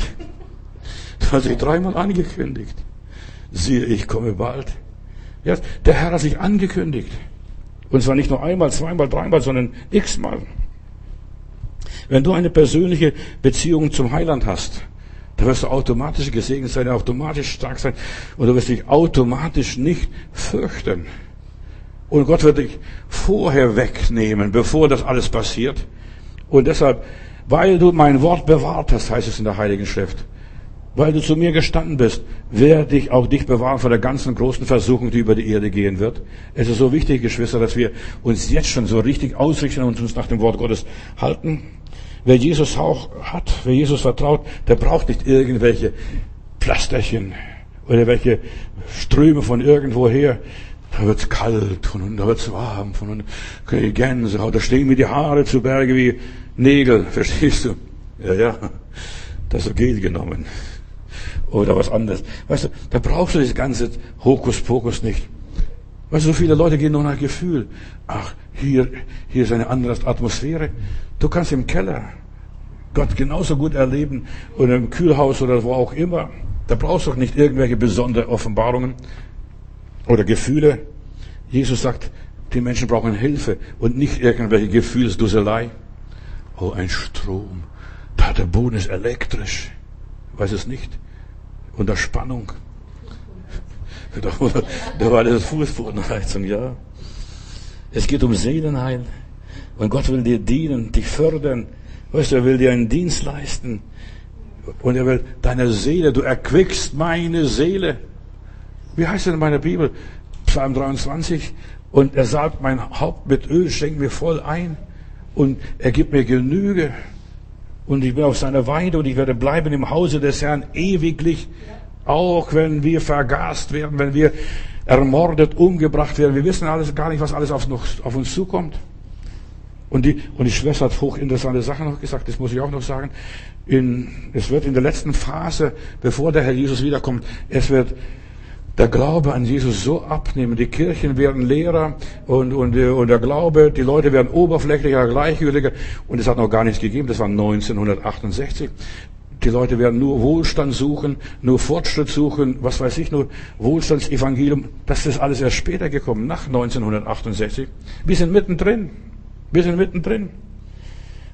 Speaker 1: Siehe, ich komme bald. Ja, der Herr hat sich angekündigt. Und zwar nicht nur einmal, zweimal, dreimal, sondern x-mal. Wenn du eine persönliche Beziehung zum Heiland hast, da wirst du automatisch gesegnet sein, automatisch stark sein und du wirst dich automatisch nicht fürchten. Und Gott wird dich vorher wegnehmen, bevor das alles passiert. Und deshalb, weil du mein Wort bewahrt hast, heißt es in der Heiligen Schrift, weil du zu mir gestanden bist, werde ich auch dich bewahren vor der ganzen großen Versuchung, die über die Erde gehen wird. Es ist so wichtig, Geschwister, dass wir uns jetzt schon so richtig ausrichten und uns nach dem Wort Gottes halten. Wer Jesus auch hat, wer Jesus vertraut, der braucht nicht irgendwelche Pflasterchen oder welche Ströme von irgendwoher. Da wird's kalt und da wird's warm und Gänsehaut, da stehen mir die Haare zu Berge wie Nägel, verstehst du? Ja, das ist Gel genommen. Oder was anderes. Weißt du, da brauchst du das ganze Hokuspokus nicht. Weißt du, so viele Leute gehen nur nach Gefühl. Ach, hier ist eine andere Atmosphäre. Du kannst im Keller Gott genauso gut erleben oder im Kühlhaus oder wo auch immer. Da brauchst du nicht irgendwelche besonderen Offenbarungen oder Gefühle. Jesus sagt, die Menschen brauchen Hilfe und nicht irgendwelche Gefühlsdusselei. Oh, ein Strom. Der Boden ist elektrisch. Weiß es nicht. Unter Spannung. Da war das Fußbodenheizung, ja. Es geht um Seelenheil. Und Gott will dir dienen, dich fördern. Weißt du, er will dir einen Dienst leisten. Und er will deine Seele, du erquickst meine Seele. Wie heißt es in meiner Bibel? Psalm 23. Und er sagt, mein Haupt mit Öl schenkt mir voll ein. Und er gibt mir Genüge. Und ich bin auf seiner Weide und ich werde bleiben im Hause des Herrn ewiglich. Auch wenn wir vergast werden, wenn wir ermordet, umgebracht werden. Wir wissen alles gar nicht, was alles auf uns zukommt. Und die Schwester hat hochinteressante Sachen noch gesagt, das muss ich auch noch sagen. Es wird in der letzten Phase, bevor der Herr Jesus wiederkommt, es wird der Glaube an Jesus so abnehmen. Die Kirchen werden leerer und der Glaube, die Leute werden oberflächlicher, gleichgültiger. Und es hat noch gar nichts gegeben. Das war 1968. Die Leute werden nur Wohlstand suchen, nur Fortschritt suchen, was weiß ich, nur Wohlstandsevangelium. Das ist alles erst später gekommen, nach 1968. Wir sind mittendrin.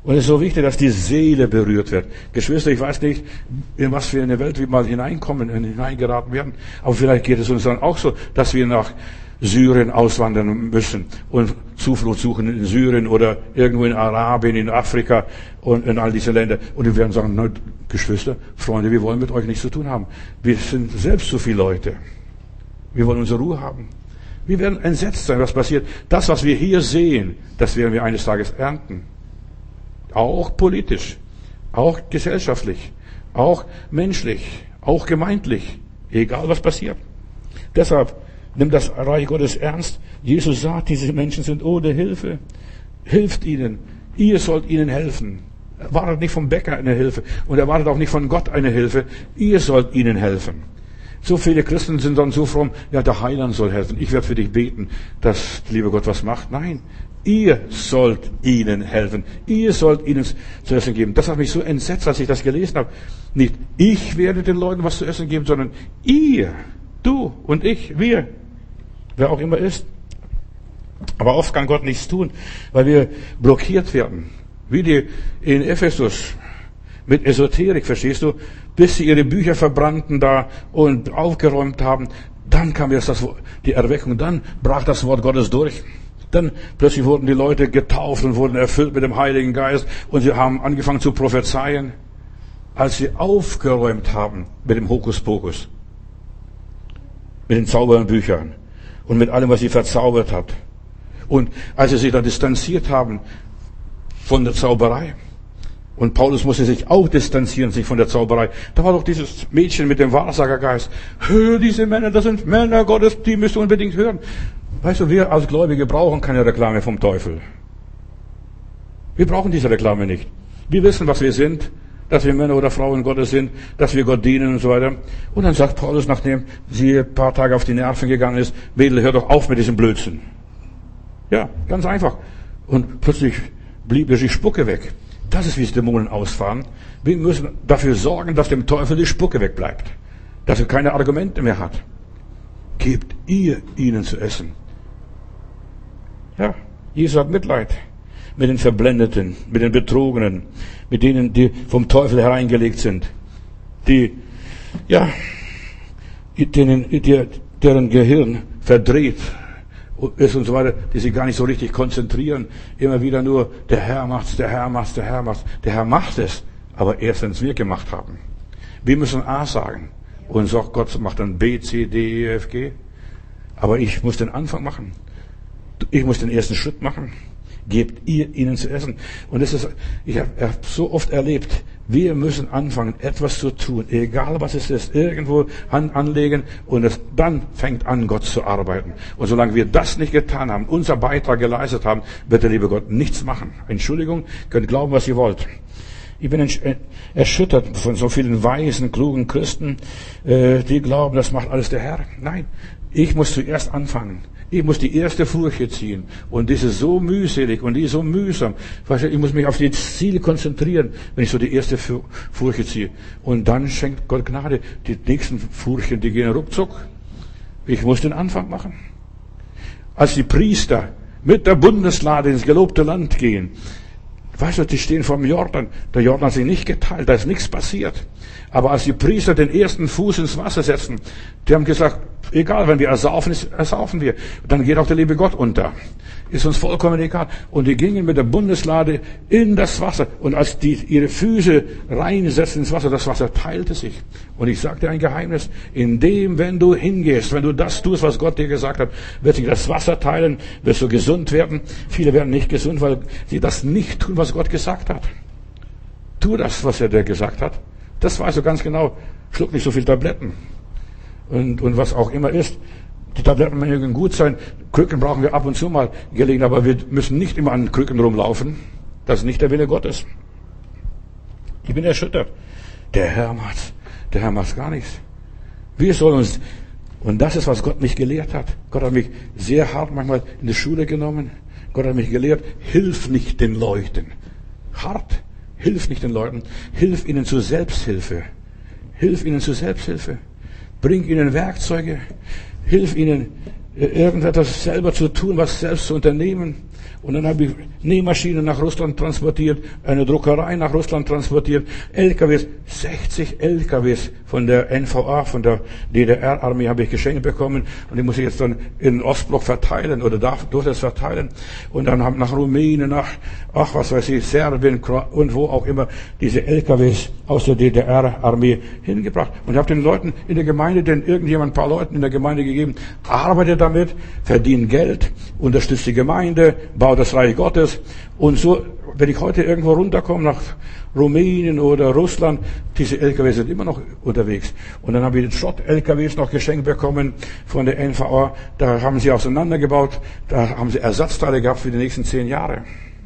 Speaker 1: Und es ist so wichtig, dass die Seele berührt wird. Geschwister, ich weiß nicht, in was für eine Welt wir mal hineingeraten werden. Aber vielleicht geht es uns dann auch so, dass wir nach Syrien auswandern müssen und Zuflucht suchen in Syrien oder irgendwo in Arabien, in Afrika und in all diese Länder. Und wir werden sagen, na, Geschwister, Freunde, wir wollen mit euch nichts zu tun haben. Wir sind selbst so viele Leute. Wir wollen unsere Ruhe haben. Wir werden entsetzt sein, was passiert. Das, was wir hier sehen, das werden wir eines Tages ernten. Auch politisch, auch gesellschaftlich, auch menschlich, auch gemeindlich. Egal, was passiert. Deshalb nimm das Reich Gottes ernst. Jesus sagt, diese Menschen sind ohne Hilfe. Hilft ihnen. Ihr sollt ihnen helfen. Erwartet nicht vom Bäcker eine Hilfe und erwartet auch nicht von Gott eine Hilfe. Ihr sollt ihnen helfen. So viele Christen sind dann so fromm, ja, der Heiland soll helfen. Ich werde für dich beten, dass der liebe Gott was macht. Nein, ihr sollt ihnen helfen. Ihr sollt ihnen zu essen geben. Das hat mich so entsetzt, als ich das gelesen habe. Nicht ich werde den Leuten was zu essen geben, sondern ihr, du und ich, wir. Wer auch immer ist. Aber oft kann Gott nichts tun, weil wir blockiert werden. Wie die in Ephesus mit Esoterik, verstehst du? Bis sie ihre Bücher verbrannten da und aufgeräumt haben. Dann kam jetzt die Erweckung. Dann brach das Wort Gottes durch. Dann plötzlich wurden die Leute getauft und wurden erfüllt mit dem Heiligen Geist. Und sie haben angefangen zu prophezeien, als sie aufgeräumt haben mit dem Hokuspokus. Mit den Zauberbüchern. Und mit allem, was sie verzaubert hat. Und als sie sich da distanziert haben von der Zauberei. Und Paulus musste sich auch distanzieren, sich von der Zauberei. Da war doch dieses Mädchen mit dem Wahrsagergeist. Hör diese Männer, das sind Männer Gottes, die müsst du unbedingt hören. Weißt du, wir als Gläubige brauchen keine Reklame vom Teufel. Wir brauchen diese Reklame nicht. Wir wissen, was wir sind, dass wir Männer oder Frauen Gottes sind, dass wir Gott dienen und so weiter. Und dann sagt Paulus, nachdem sie ein paar Tage auf die Nerven gegangen ist, Mädel, hör doch auf mit diesem Blödsinn. Ja, ganz einfach. Und plötzlich blieb ihr die Spucke weg. Das ist, wie es Dämonen ausfahren. Wir müssen dafür sorgen, dass dem Teufel die Spucke wegbleibt. Dass er keine Argumente mehr hat. Gebt ihr ihnen zu essen. Ja, Jesus hat Mitleid mit den Verblendeten, mit den Betrogenen, mit denen, die vom Teufel hereingelegt sind. Die, ja, deren Gehirn verdreht ist und so weiter, die sich gar nicht so richtig konzentrieren. Immer wieder nur, der Herr macht's, der Herr macht's, der Herr macht's. Der Herr macht es, aber erst wenn es wir gemacht haben. Wir müssen A sagen. Und sagt Gott macht dann B, C, D, E, F, G. Aber ich muss den Anfang machen. Ich muss den ersten Schritt machen. Gebt ihr ihnen zu essen. Und ich habe so oft erlebt, wir müssen anfangen, etwas zu tun, egal was es ist, irgendwo Hand anlegen und dann fängt an, Gott zu arbeiten. Und solange wir das nicht getan haben, unser Beitrag geleistet haben, wird der liebe Gott nichts machen. Entschuldigung, könnt glauben, was ihr wollt. Ich bin erschüttert von so vielen weisen, klugen Christen, die glauben, das macht alles der Herr. Nein, ich muss zuerst anfangen. Ich muss die erste Furche ziehen. Und das ist so mühselig und die ist so mühsam. Ich muss mich auf die Ziele konzentrieren, wenn ich so die erste Furche ziehe. Und dann schenkt Gott Gnade. Die nächsten Furchen, die gehen ruckzuck. Ich muss den Anfang machen. Als die Priester mit der Bundeslade ins gelobte Land gehen, weißt du, die stehen vor dem Jordan. Der Jordan hat sich nicht geteilt, da ist nichts passiert. Aber als die Priester den ersten Fuß ins Wasser setzen, die haben gesagt, egal, wenn wir ersaufen wir. Dann geht auch der liebe Gott unter. Ist uns vollkommen egal. Und die gingen mit der Bundeslade in das Wasser. Und als die ihre Füße reinsetzten ins Wasser, das Wasser teilte sich. Und ich sage dir ein Geheimnis, wenn du hingehst, wenn du das tust, was Gott dir gesagt hat, wird sich das Wasser teilen, wirst du gesund werden. Viele werden nicht gesund, weil sie das nicht tun, was Gott gesagt hat. Tu das, was er dir gesagt hat. Das weißt du ganz genau. Schluck nicht so viel Tabletten. Und was auch immer ist. Die Tabletten mögen gut sein. Krücken brauchen wir ab und zu mal gelegen, aber wir müssen nicht immer an Krücken rumlaufen. Das ist nicht der Wille Gottes. Ich bin erschüttert. Der Herr macht's gar nichts. Wir sollen uns, und das ist, was Gott mich gelehrt hat. Gott hat mich sehr hart manchmal in die Schule genommen. Gott hat mich gelehrt, hilf nicht den Leuten. Hart. Hilf nicht den Leuten. Hilf ihnen zur Selbsthilfe. Hilf ihnen zur Selbsthilfe. Bring ihnen Werkzeuge. Hilf ihnen, irgendetwas selber zu tun, was selbst zu unternehmen. Und dann habe ich Nähmaschinen nach Russland transportiert, eine Druckerei nach Russland transportiert, LKWs, 60 LKWs von der NVA, von der DDR-Armee habe ich geschenkt bekommen. Und die muss ich jetzt dann in den Ostblock verteilen oder durfte es verteilen. Und dann haben nach Rumänien, was weiß ich, Serbien und wo auch immer diese LKWs aus der DDR-Armee hingebracht. Und ich habe den Leuten in der Gemeinde, ein paar Leuten in der Gemeinde gegeben, arbeite damit, verdien Geld, unterstützt die Gemeinde, baut das Reich Gottes. Und so, wenn ich heute irgendwo runterkomme nach Rumänien oder Russland, diese LKWs sind immer noch unterwegs. Und dann habe ich den Schrott-LKWs noch geschenkt bekommen von der NVA. Da haben sie auseinandergebaut, da haben sie Ersatzteile gehabt für die nächsten 10 Jahre.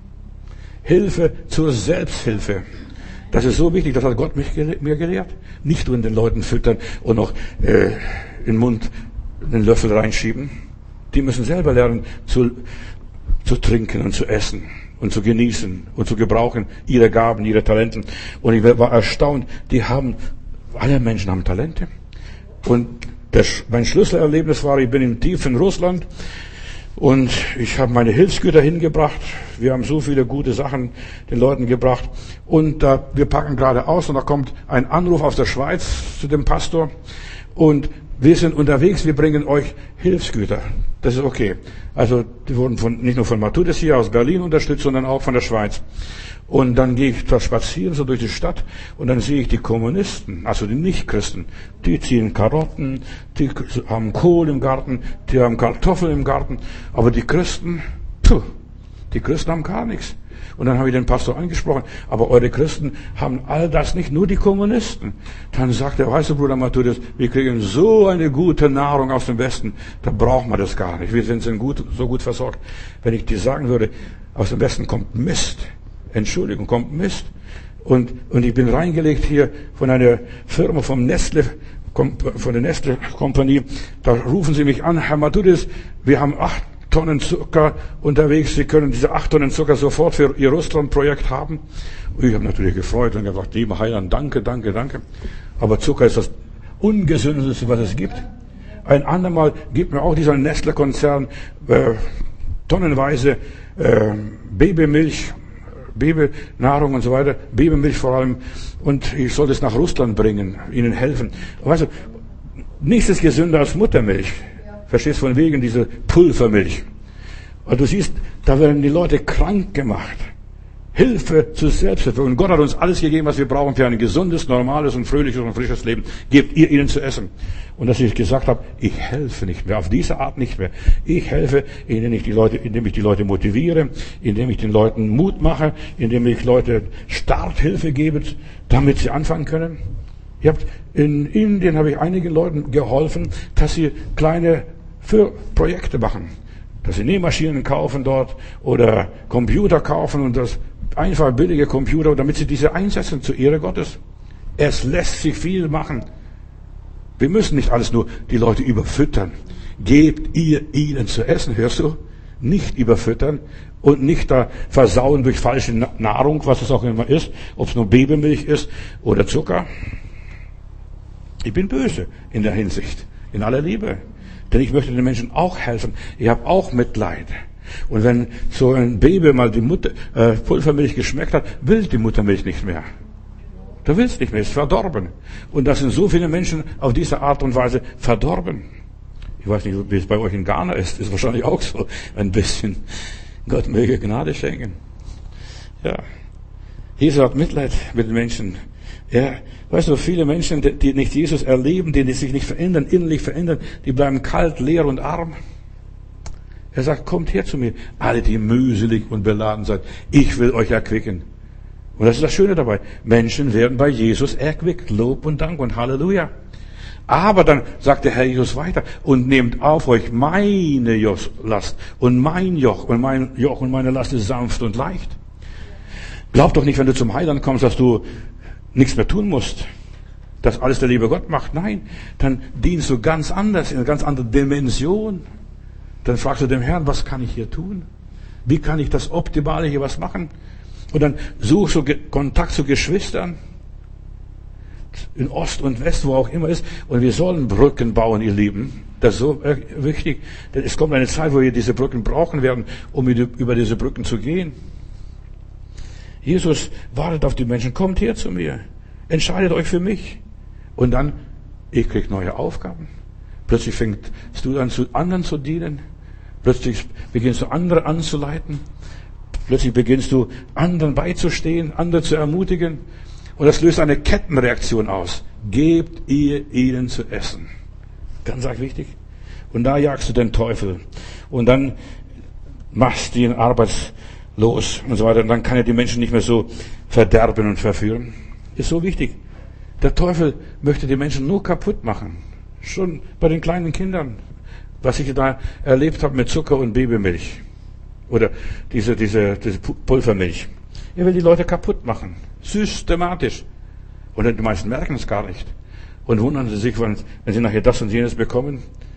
Speaker 1: Hilfe zur Selbsthilfe. Das ist so wichtig, das hat Gott mir gelehrt. Nicht nur den Leuten füttern und noch in den Mund einen Löffel reinschieben. Die müssen selber lernen zu trinken und zu essen und zu genießen und zu gebrauchen, ihre Gaben, ihre Talente. Und ich war erstaunt, alle Menschen haben Talente. Und mein Schlüsselerlebnis war, ich bin im tiefen Russland und ich habe meine Hilfsgüter hingebracht. Wir haben so viele gute Sachen den Leuten gebracht. Und wir packen gerade aus und da kommt ein Anruf aus der Schweiz zu dem Pastor. Und wir sind unterwegs, wir bringen euch Hilfsgüter. Das ist okay. Also die wurden nicht nur von Matthäus hier aus Berlin unterstützt, sondern auch von der Schweiz. Und dann gehe ich da spazieren, so durch die Stadt, und dann sehe ich die Kommunisten, also die Nichtchristen. Die ziehen Karotten, die haben Kohl im Garten, die haben Kartoffeln im Garten. Aber die Christen haben gar nichts. Und dann habe ich den Pastor angesprochen, aber eure Christen haben all das nicht, nur die Kommunisten. Dann sagt er, weißt du, Bruder Matthäus, wir kriegen so eine gute Nahrung aus dem Westen, da braucht man das gar nicht. Wir sind so gut versorgt. Wenn ich dir sagen würde, aus dem Westen kommt Mist. Entschuldigung, kommt Mist. Und ich bin reingelegt hier von einer Firma von der Nestle-Kompanie. Da rufen sie mich an, Herr Matthäus, wir haben 8 Tonnen Zucker unterwegs. Sie können diese 8 Tonnen Zucker sofort für Ihr Russland-Projekt haben. Und ich habe natürlich gefreut und gesagt, lieber Heiland, danke. Aber Zucker ist das Ungesündeste, was es gibt. Ein andermal gibt mir auch dieser Nestle-Konzern tonnenweise Babymilch, Babynahrung und so weiter, Babymilch vor allem. Und ich sollte es nach Russland bringen, ihnen helfen. Weißt du, nichts ist gesünder als Muttermilch. Verstehst von wegen diese Pulvermilch. Und du siehst, da werden die Leute krank gemacht. Hilfe zur Selbsthilfe. Und Gott hat uns alles gegeben, was wir brauchen für ein gesundes, normales und fröhliches und frisches Leben. Gebt ihr ihnen zu essen. Und dass ich gesagt habe, ich helfe nicht mehr, auf diese Art nicht mehr. Ich helfe, indem ich die Leute motiviere, indem ich den Leuten Mut mache, indem ich Leute Starthilfe gebe, damit sie anfangen können. In Indien habe ich einigen Leuten geholfen, dass sie kleine Projekte machen. Dass sie Nähmaschinen kaufen dort oder Computer kaufen und das einfach billige Computer, damit sie diese einsetzen zur Ehre Gottes. Es lässt sich viel machen. Wir müssen nicht alles nur die Leute überfüttern. Gebt ihr ihnen zu essen, hörst du? Nicht überfüttern und nicht da versauen durch falsche Nahrung, was es auch immer ist, ob es nur Babymilch ist oder Zucker. Ich bin böse in der Hinsicht, in aller Liebe. Denn ich möchte den Menschen auch helfen. Ich habe auch Mitleid. Und wenn so ein Baby mal die Pulvermilch geschmeckt hat, will die Muttermilch nicht mehr. Du willst nicht mehr, ist verdorben. Und das sind so viele Menschen auf diese Art und Weise verdorben. Ich weiß nicht, wie es bei euch in Ghana ist wahrscheinlich auch so ein bisschen. Gott möge Gnade schenken. Ja. Jesus hat Mitleid mit den Menschen. Ja, weißt du, viele Menschen, die nicht Jesus erleben, die sich nicht verändern, innerlich verändern, die bleiben kalt, leer und arm. Er sagt, kommt her zu mir, alle, die mühselig und beladen seid. Ich will euch erquicken. Und das ist das Schöne dabei. Menschen werden bei Jesus erquickt. Lob und Dank und Halleluja. Aber dann sagt der Herr Jesus weiter, und nehmt auf euch meine Last und mein Joch und meine Last ist sanft und leicht. Glaub doch nicht, wenn du zum Heiland kommst, dass du nichts mehr tun musst, dass alles der liebe Gott macht. Nein, dann dienst du ganz anders, in einer ganz anderen Dimension. Dann fragst du dem Herrn, was kann ich hier tun? Wie kann ich das Optimale hier was machen? Und dann suchst du Kontakt zu Geschwistern. in Ost und West, wo auch immer ist. Und wir sollen Brücken bauen, ihr Lieben. Das ist so wichtig. Denn es kommt eine Zeit, wo wir diese Brücken brauchen werden, um über diese Brücken zu gehen. Jesus wartet auf die Menschen. Kommt her zu mir. Entscheidet euch für mich. Und dann, ich krieg neue Aufgaben. Plötzlich fängst du an, zu anderen zu dienen. Plötzlich beginnst du andere anzuleiten. Plötzlich beginnst du anderen beizustehen, andere zu ermutigen. Und das löst eine Kettenreaktion aus. Gebt ihr ihnen zu essen. Ganz arg wichtig. Und da jagst du den Teufel. Und dann machst du ihn arbeitslos und so weiter. Und dann kann er die Menschen nicht mehr so verderben und verführen. Ist so wichtig. Der Teufel möchte die Menschen nur kaputt machen. Schon bei den kleinen Kindern. Was ich da erlebt habe mit Zucker und Babymilch. Oder diese Pulvermilch. Er will die Leute kaputt machen. Systematisch. Und die meisten merken es gar nicht. Und wundern sie sich, wenn sie nachher das und jenes bekommen.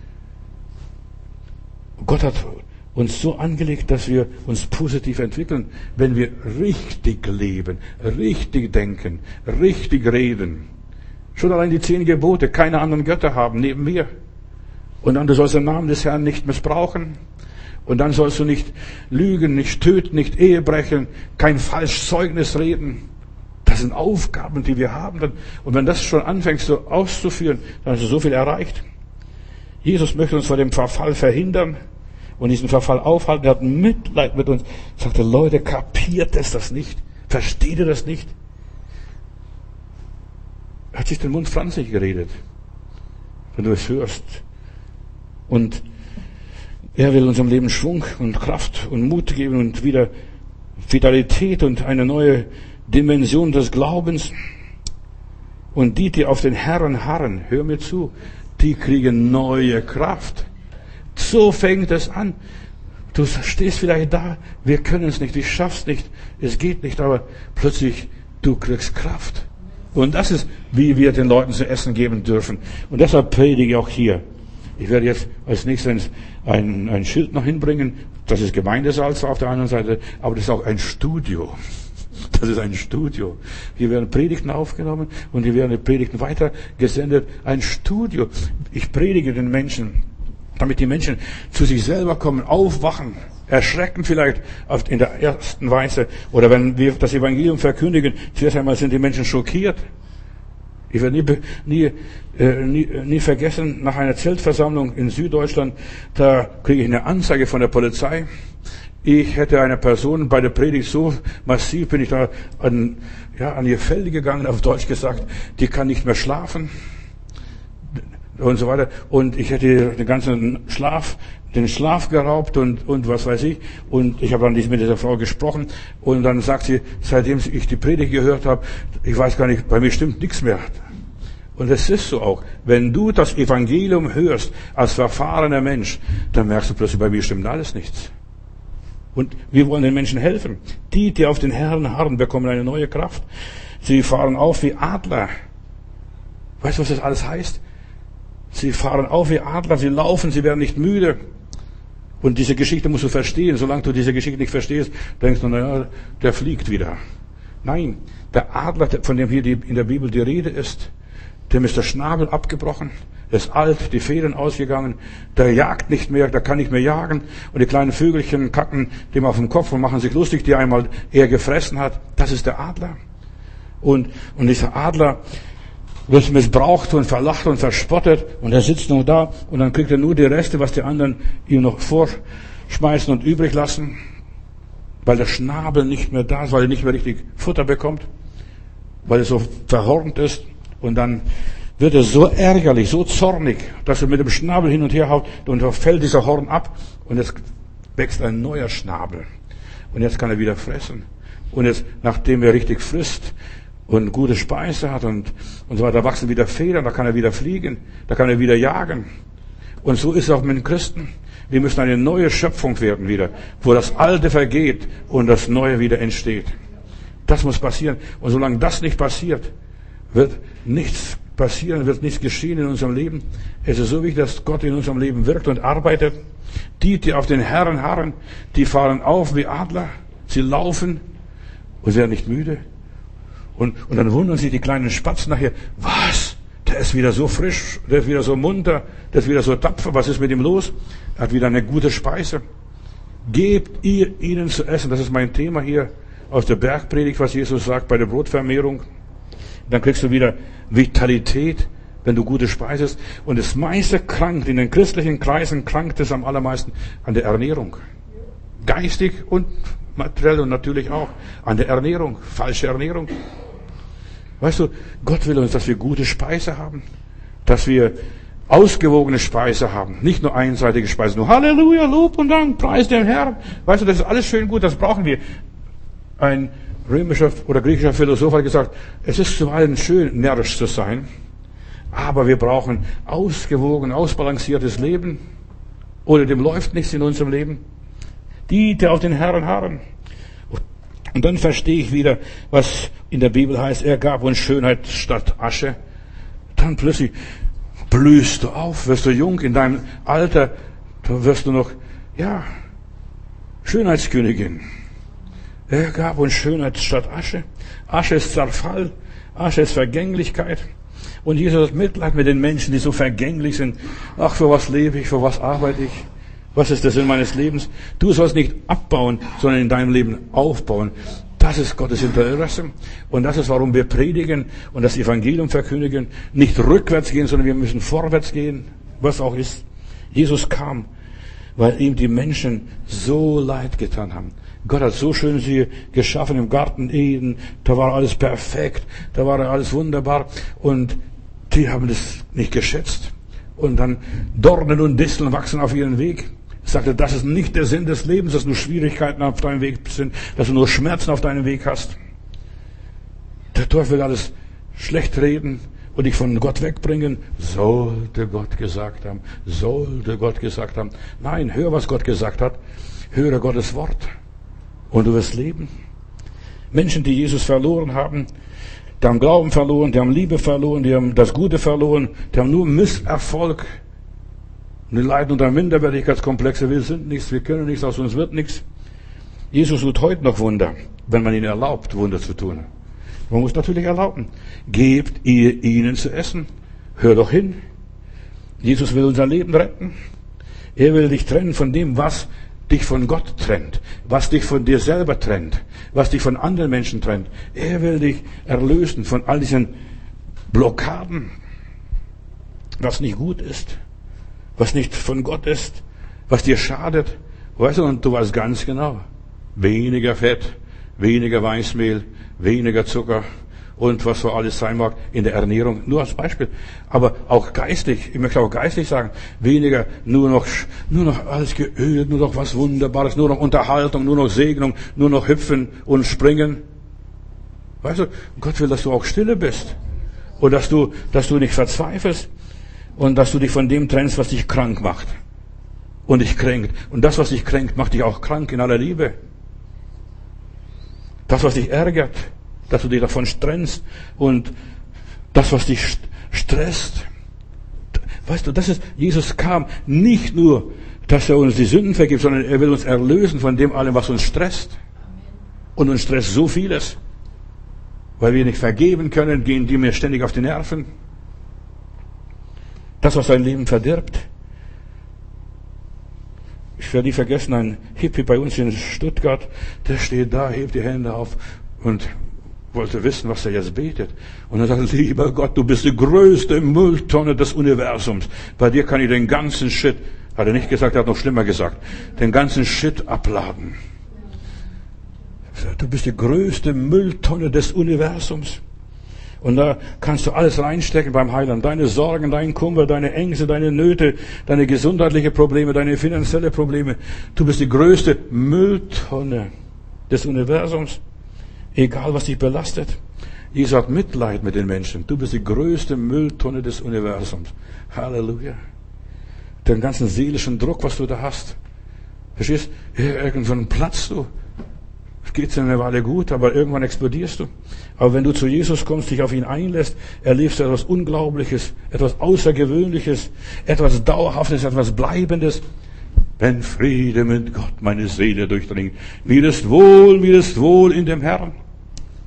Speaker 1: Gott hat uns so angelegt, dass wir uns positiv entwickeln, wenn wir richtig leben, richtig denken, richtig reden. Schon allein die 10 Gebote, keine anderen Götter haben neben mir. Und dann, du sollst den Namen des Herrn nicht missbrauchen. Und dann sollst du nicht lügen, nicht töten, nicht Ehe brechen, kein falsches Zeugnis reden. Das sind Aufgaben, die wir haben. Und wenn das schon anfängst so auszuführen, dann hast du so viel erreicht. Jesus möchte uns vor dem Verfall verhindern und diesen Verfall aufhalten. Er hat Mitleid mit uns. Er sagte, Leute, kapiert es das nicht? Versteht ihr das nicht? Er hat sich den Mund franzig geredet, wenn du es hörst. Und er will unserem Leben Schwung und Kraft und Mut geben und wieder Vitalität und eine neue Dimension des Glaubens. Und die auf den Herrn harren, hör mir zu, die kriegen neue Kraft. So fängt es an. Du stehst vielleicht da, wir können es nicht, ich schaff's nicht, es geht nicht, aber plötzlich, du kriegst Kraft. Und das ist, wie wir den Leuten zu essen geben dürfen. Und deshalb predige ich auch hier. Ich werde jetzt als nächstes ein Schild noch hinbringen. Das ist Gemeindesalz auf der anderen Seite, aber das ist auch ein Studio. Das ist ein Studio. Hier werden Predigten aufgenommen und hier werden die Predigten weitergesendet. Ein Studio. Ich predige den Menschen, damit die Menschen zu sich selber kommen, aufwachen, erschrecken vielleicht in der ersten Weise. Oder wenn wir das Evangelium verkündigen, zuerst einmal sind die Menschen schockiert. Ich werde nie vergessen, nach einer Zeltversammlung in Süddeutschland, da kriege ich eine Anzeige von der Polizei. Ich hätte einer Person bei der Predigt so massiv, bin ich da an ihr Fell gegangen, auf Deutsch gesagt, die kann nicht mehr schlafen und so weiter. Und ich hätte den Schlaf geraubt und was weiß ich. Und ich habe dann mit dieser Frau gesprochen und dann sagt sie, seitdem ich die Predigt gehört habe, ich weiß gar nicht, bei mir stimmt nichts mehr. Und es ist so auch. Wenn du das Evangelium hörst als verfahrener Mensch, dann merkst du plötzlich, bei mir stimmt alles nichts. Und wir wollen den Menschen helfen. Die auf den Herrn harren, bekommen eine neue Kraft. Sie fahren auf wie Adler. Weißt du, was das alles heißt? Sie fahren auf wie Adler, sie laufen, sie werden nicht müde. Und diese Geschichte musst du verstehen. Solange du diese Geschichte nicht verstehst, denkst du, naja, der fliegt wieder. Nein, der Adler, von dem hier in der Bibel die Rede ist, dem ist der Schnabel abgebrochen, er ist alt, die Federn ausgegangen, der jagt nicht mehr, der kann nicht mehr jagen und die kleinen Vögelchen kacken dem auf den Kopf und machen sich lustig, die einmal er gefressen hat. Das ist der Adler. Und dieser Adler wird missbraucht und verlacht und verspottet und er sitzt noch da und dann kriegt er nur die Reste, was die anderen ihm noch vorschmeißen und übrig lassen, weil der Schnabel nicht mehr da ist, weil er nicht mehr richtig Futter bekommt, weil er so verhornt ist. Und dann wird er so ärgerlich, so zornig, dass er mit dem Schnabel hin und her haut und da fällt dieser Horn ab und es wächst ein neuer Schnabel. Und jetzt kann er wieder fressen. Und jetzt, nachdem er richtig frisst und gute Speise hat und so weiter, da wachsen wieder Federn, da kann er wieder fliegen, da kann er wieder jagen. Und so ist es auch mit den Christen. Wir müssen eine neue Schöpfung werden wieder, wo das Alte vergeht und das Neue wieder entsteht. Das muss passieren. Und solange das nicht passiert, wird nichts passieren, wird nichts geschehen in unserem Leben. Es ist so wichtig, dass Gott in unserem Leben wirkt und arbeitet. Die auf den Herrn harren, die fahren auf wie Adler. Sie laufen und werden nicht müde. Und dann wundern sich die kleinen Spatzen nachher, was? Der ist wieder so frisch, der ist wieder so munter, der ist wieder so tapfer, was ist mit ihm los? Er hat wieder eine gute Speise. Gebt ihr ihnen zu essen. Das ist mein Thema hier aus der Bergpredigt, was Jesus sagt bei der Brotvermehrung. Dann kriegst du wieder Vitalität, wenn du gute Speise isst. Und das meiste krankt, in den christlichen Kreisen krankt es am allermeisten an der Ernährung. Geistig und materiell und natürlich auch an der Ernährung, falsche Ernährung. Weißt du, Gott will uns, dass wir gute Speise haben, dass wir ausgewogene Speise haben, nicht nur einseitige Speise, nur Halleluja, Lob und Dank, preis dem Herrn. Weißt du, das ist alles schön gut, das brauchen wir. Ein römischer oder griechischer Philosoph hat gesagt, es ist zuweilen schön, närrisch zu sein, aber wir brauchen ausgewogen, ausbalanciertes Leben. Ohne dem läuft nichts in unserem Leben. Die auf den Herrn harren. Und dann verstehe ich wieder, was in der Bibel heißt, er gab uns Schönheit statt Asche. Dann plötzlich blühst du auf, wirst du jung, in deinem Alter, da wirst du noch, Schönheitskönigin. Er gab uns Schönheit statt Asche. Asche ist Zerfall, Asche ist Vergänglichkeit. Und Jesus hat Mitleid mit den Menschen, die so vergänglich sind. Ach, für was lebe ich, für was arbeite ich? Was ist der Sinn meines Lebens? Du sollst nicht abbauen, sondern in deinem Leben aufbauen. Das ist Gottes Interesse. Und das ist, warum wir predigen und das Evangelium verkündigen. Nicht rückwärts gehen, sondern wir müssen vorwärts gehen. Was auch ist. Jesus kam, weil ihm die Menschen so leid getan haben. Gott hat so schön sie geschaffen im Garten Eden. Da war alles perfekt. Da war alles wunderbar. Und die haben das nicht geschätzt. Und dann Dornen und Disteln wachsen auf ihren Weg. Ich sagte, das ist nicht der Sinn des Lebens, dass nur Schwierigkeiten auf deinem Weg sind, dass du nur Schmerzen auf deinem Weg hast. Der Teufel will alles schlecht reden und dich von Gott wegbringen. Sollte Gott gesagt haben, sollte Gott gesagt haben. Nein, hör, was Gott gesagt hat. Höre Gottes Wort und du wirst leben. Menschen, die Jesus verloren haben, die haben Glauben verloren, die haben Liebe verloren, die haben das Gute verloren, die haben nur Misserfolg. Und die leiden unter Minderwertigkeitskomplexe. Wir sind nichts, wir können nichts, aus uns wird nichts. Jesus tut heute noch Wunder, wenn man ihn erlaubt, Wunder zu tun. Man muss natürlich erlauben. Gebt ihr ihnen zu essen. Hör doch hin. Jesus will unser Leben retten. Er will dich trennen von dem, was dich von Gott trennt, was dich von dir selber trennt, was dich von anderen Menschen trennt. Er will dich erlösen von all diesen Blockaden, was nicht gut ist, was nicht von Gott ist, was dir schadet. Weißt du, und du weißt ganz genau, weniger Fett, weniger Weißmehl, weniger Zucker und was so alles sein mag in der Ernährung, nur als Beispiel. Aber auch geistlich, ich möchte auch geistlich sagen, weniger nur noch alles geölt, nur noch was Wunderbares, nur noch Unterhaltung, nur noch Segnung, nur noch Hüpfen und Springen. Weißt du, Gott will, dass du auch stille bist und dass du nicht verzweifelst und dass du dich von dem trennst, was dich krank macht und dich kränkt. Und das, was dich kränkt, macht dich auch krank in aller Liebe. Das, was dich ärgert, dass du dich davon trennst und das, was dich stresst. Weißt du, Jesus kam nicht nur, dass er uns die Sünden vergibt, sondern er will uns erlösen von dem allem, was uns stresst. Und uns stresst so vieles. Weil wir nicht vergeben können, gehen die mir ständig auf die Nerven. Das, was dein Leben verdirbt. Ich werde nie vergessen, ein Hippie bei uns in Stuttgart, der steht da, hebt die Hände auf und wollte wissen, was er jetzt betet. Und er sagt, lieber Gott, du bist die größte Mülltonne des Universums. Bei dir kann ich den ganzen Shit, hat er nicht gesagt, er hat noch schlimmer gesagt, den ganzen Shit abladen. Du bist die größte Mülltonne des Universums. Und da kannst du alles reinstecken beim Heiland. Deine Sorgen, dein Kummer, deine Ängste, deine Nöte, deine gesundheitlichen Probleme, deine finanziellen Probleme. Du bist die größte Mülltonne des Universums. Egal, was dich belastet. Jesus hat Mitleid mit den Menschen. Du bist die größte Mülltonne des Universums. Halleluja. Den ganzen seelischen Druck, was du da hast. Verstehst? Irgendwann platzt du. Es geht dir eine Weile gut, aber irgendwann explodierst du. Aber wenn du zu Jesus kommst, dich auf ihn einlässt, erlebst du etwas Unglaubliches, etwas Außergewöhnliches, etwas Dauerhaftes, etwas Bleibendes. Wenn Friede mit Gott meine Seele durchdringt. Mir ist wohl in dem Herrn.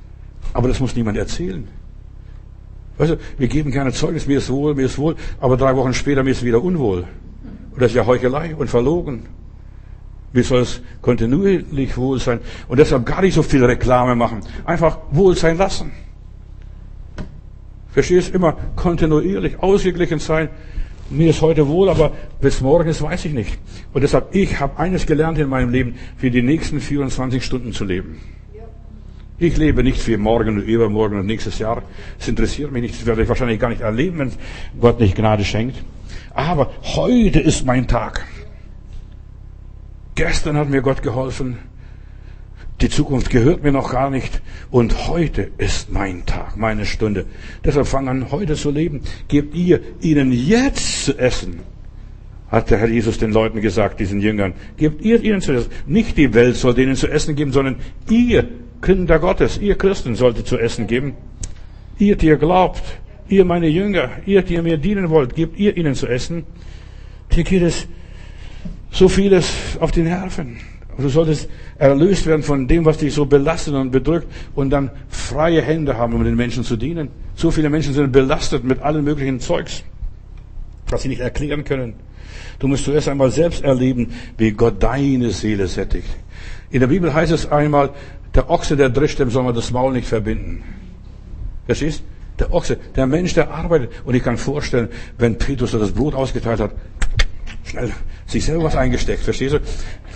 Speaker 1: Aber das muss niemand erzählen. Weißt du, wir geben gerne Zeugnis, mir ist wohl, aber 3 Wochen später mir ist wieder unwohl. Und das ist ja Heuchelei und verlogen. Mir soll es kontinuierlich wohl sein. Und deshalb gar nicht so viel Reklame machen. Einfach wohl sein lassen. Verstehst? Immer kontinuierlich, ausgeglichen sein. Mir ist heute wohl, aber bis morgen ist, weiß ich nicht. Und deshalb, ich habe eines gelernt in meinem Leben, für die nächsten 24 Stunden zu leben. Ich lebe nicht für morgen und übermorgen und nächstes Jahr. Das interessiert mich nicht. Das werde ich wahrscheinlich gar nicht erleben, wenn Gott nicht Gnade schenkt. Aber heute ist mein Tag. Gestern hat mir Gott geholfen. Die Zukunft gehört mir noch gar nicht. Und heute ist mein Tag, meine Stunde. Deshalb fangen an, heute zu leben. Gebt ihr ihnen jetzt zu essen. Hat der Herr Jesus den Leuten gesagt, diesen Jüngern. Gebt ihr ihnen zu essen. Nicht die Welt soll denen zu essen geben, sondern ihr Kinder Gottes, ihr Christen solltet zu essen geben. Ihr, die ihr glaubt, ihr meine Jünger, ihr, die ihr mir dienen wollt, gebt ihr ihnen zu essen. Dir geht es so vieles auf die Nerven. Du solltest erlöst werden von dem, was dich so belastet und bedrückt und dann freie Hände haben, um den Menschen zu dienen. So viele Menschen sind belastet mit allen möglichen Zeugs, was sie nicht erklären können. Du musst zuerst einmal selbst erleben, wie Gott deine Seele sättigt. In der Bibel heißt es einmal, der Ochse, der drischt, dem soll man das Maul nicht verbinden. Verstehst? Der Ochse, der Mensch, der arbeitet. Und ich kann vorstellen, wenn Petrus so das Brot ausgeteilt hat, schnell sich selber was eingesteckt. Verstehst du?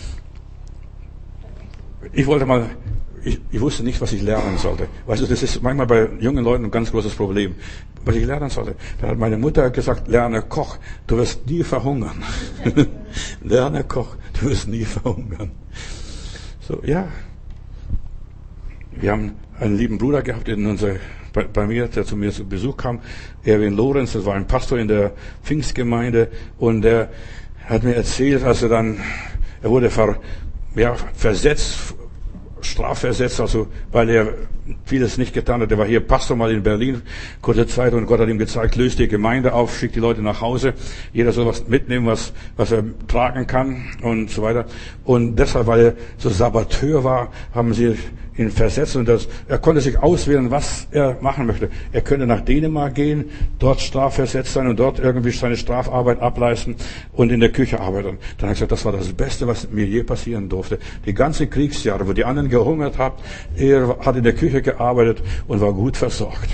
Speaker 1: Ich wusste nicht, was ich lernen sollte. Weißt du, das ist manchmal bei jungen Leuten ein ganz großes Problem. Was ich lernen sollte. Da hat meine Mutter gesagt, lerne Koch, du wirst nie verhungern. Lerne Koch, du wirst nie verhungern. So, ja. Wir haben einen lieben Bruder gehabt bei mir, der zu mir zu Besuch kam, Erwin Lorenz, das war ein Pastor in der Pfingstgemeinde, und der hat mir erzählt, er wurde versetzt, strafversetzt, also weil er vieles nicht getan hat. Er war hier Pastor mal in Berlin, kurze Zeit, und Gott hat ihm gezeigt, löst die Gemeinde auf, schickt die Leute nach Hause, jeder soll was mitnehmen, was er tragen kann und so weiter. Und deshalb, weil er so Saboteur war, haben sie ihn versetzt, und er konnte sich auswählen, was er machen möchte. Er könnte nach Dänemark gehen, dort strafversetzt sein und dort irgendwie seine Strafarbeit ableisten und in der Küche arbeiten. Dann hat er gesagt, das war das Beste, was mir je passieren durfte. Die ganzen Kriegsjahre, wo die anderen gehungert haben, er hat in der Küche gearbeitet und war gut versorgt.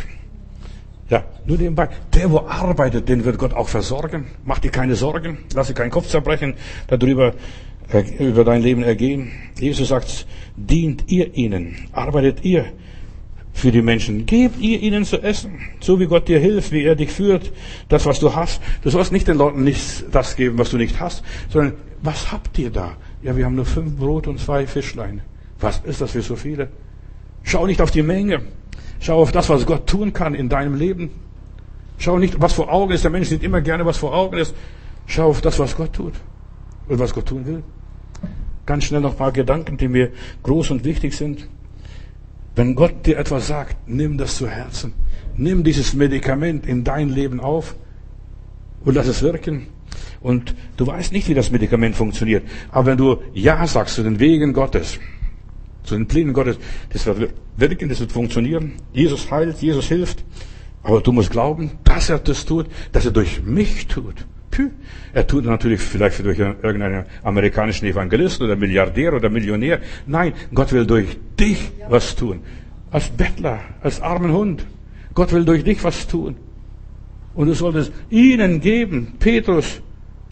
Speaker 1: Ja, nur nebenbei. Der, wo arbeitet, den wird Gott auch versorgen. Mach dir keine Sorgen. Lass dir keinen Kopf zerbrechen darüber, über dein Leben ergehen. Jesus sagt, dient ihr ihnen, arbeitet ihr für die Menschen, gebt ihr ihnen zu essen, so wie Gott dir hilft, wie er dich führt, das, was du hast. Du sollst nicht den Leuten nicht das geben, was du nicht hast, sondern was habt ihr da? Ja, wir haben nur 5 Brot und 2 Fischlein. Was ist das für so viele? Schau nicht auf die Menge. Schau auf das, was Gott tun kann in deinem Leben. Schau nicht, was vor Augen ist. Der Mensch sieht immer gerne, was vor Augen ist. Schau auf das, was Gott tut und was Gott tun will. Ganz schnell noch ein paar Gedanken, die mir groß und wichtig sind. Wenn Gott dir etwas sagt, nimm das zu Herzen. Nimm dieses Medikament in dein Leben auf und lass es wirken. Und du weißt nicht, wie das Medikament funktioniert. Aber wenn du Ja sagst zu den Wegen Gottes, zu den Plänen Gottes, das wird wirken, das wird funktionieren. Jesus heilt, Jesus hilft. Aber du musst glauben, dass er das tut, dass er durch mich tut. Er tut natürlich vielleicht durch irgendeinen amerikanischen Evangelisten oder Milliardär oder Millionär. Nein, Gott will durch dich was tun. Als Bettler, als armen Hund. Gott will durch dich was tun. Und du solltest ihnen geben. Petrus,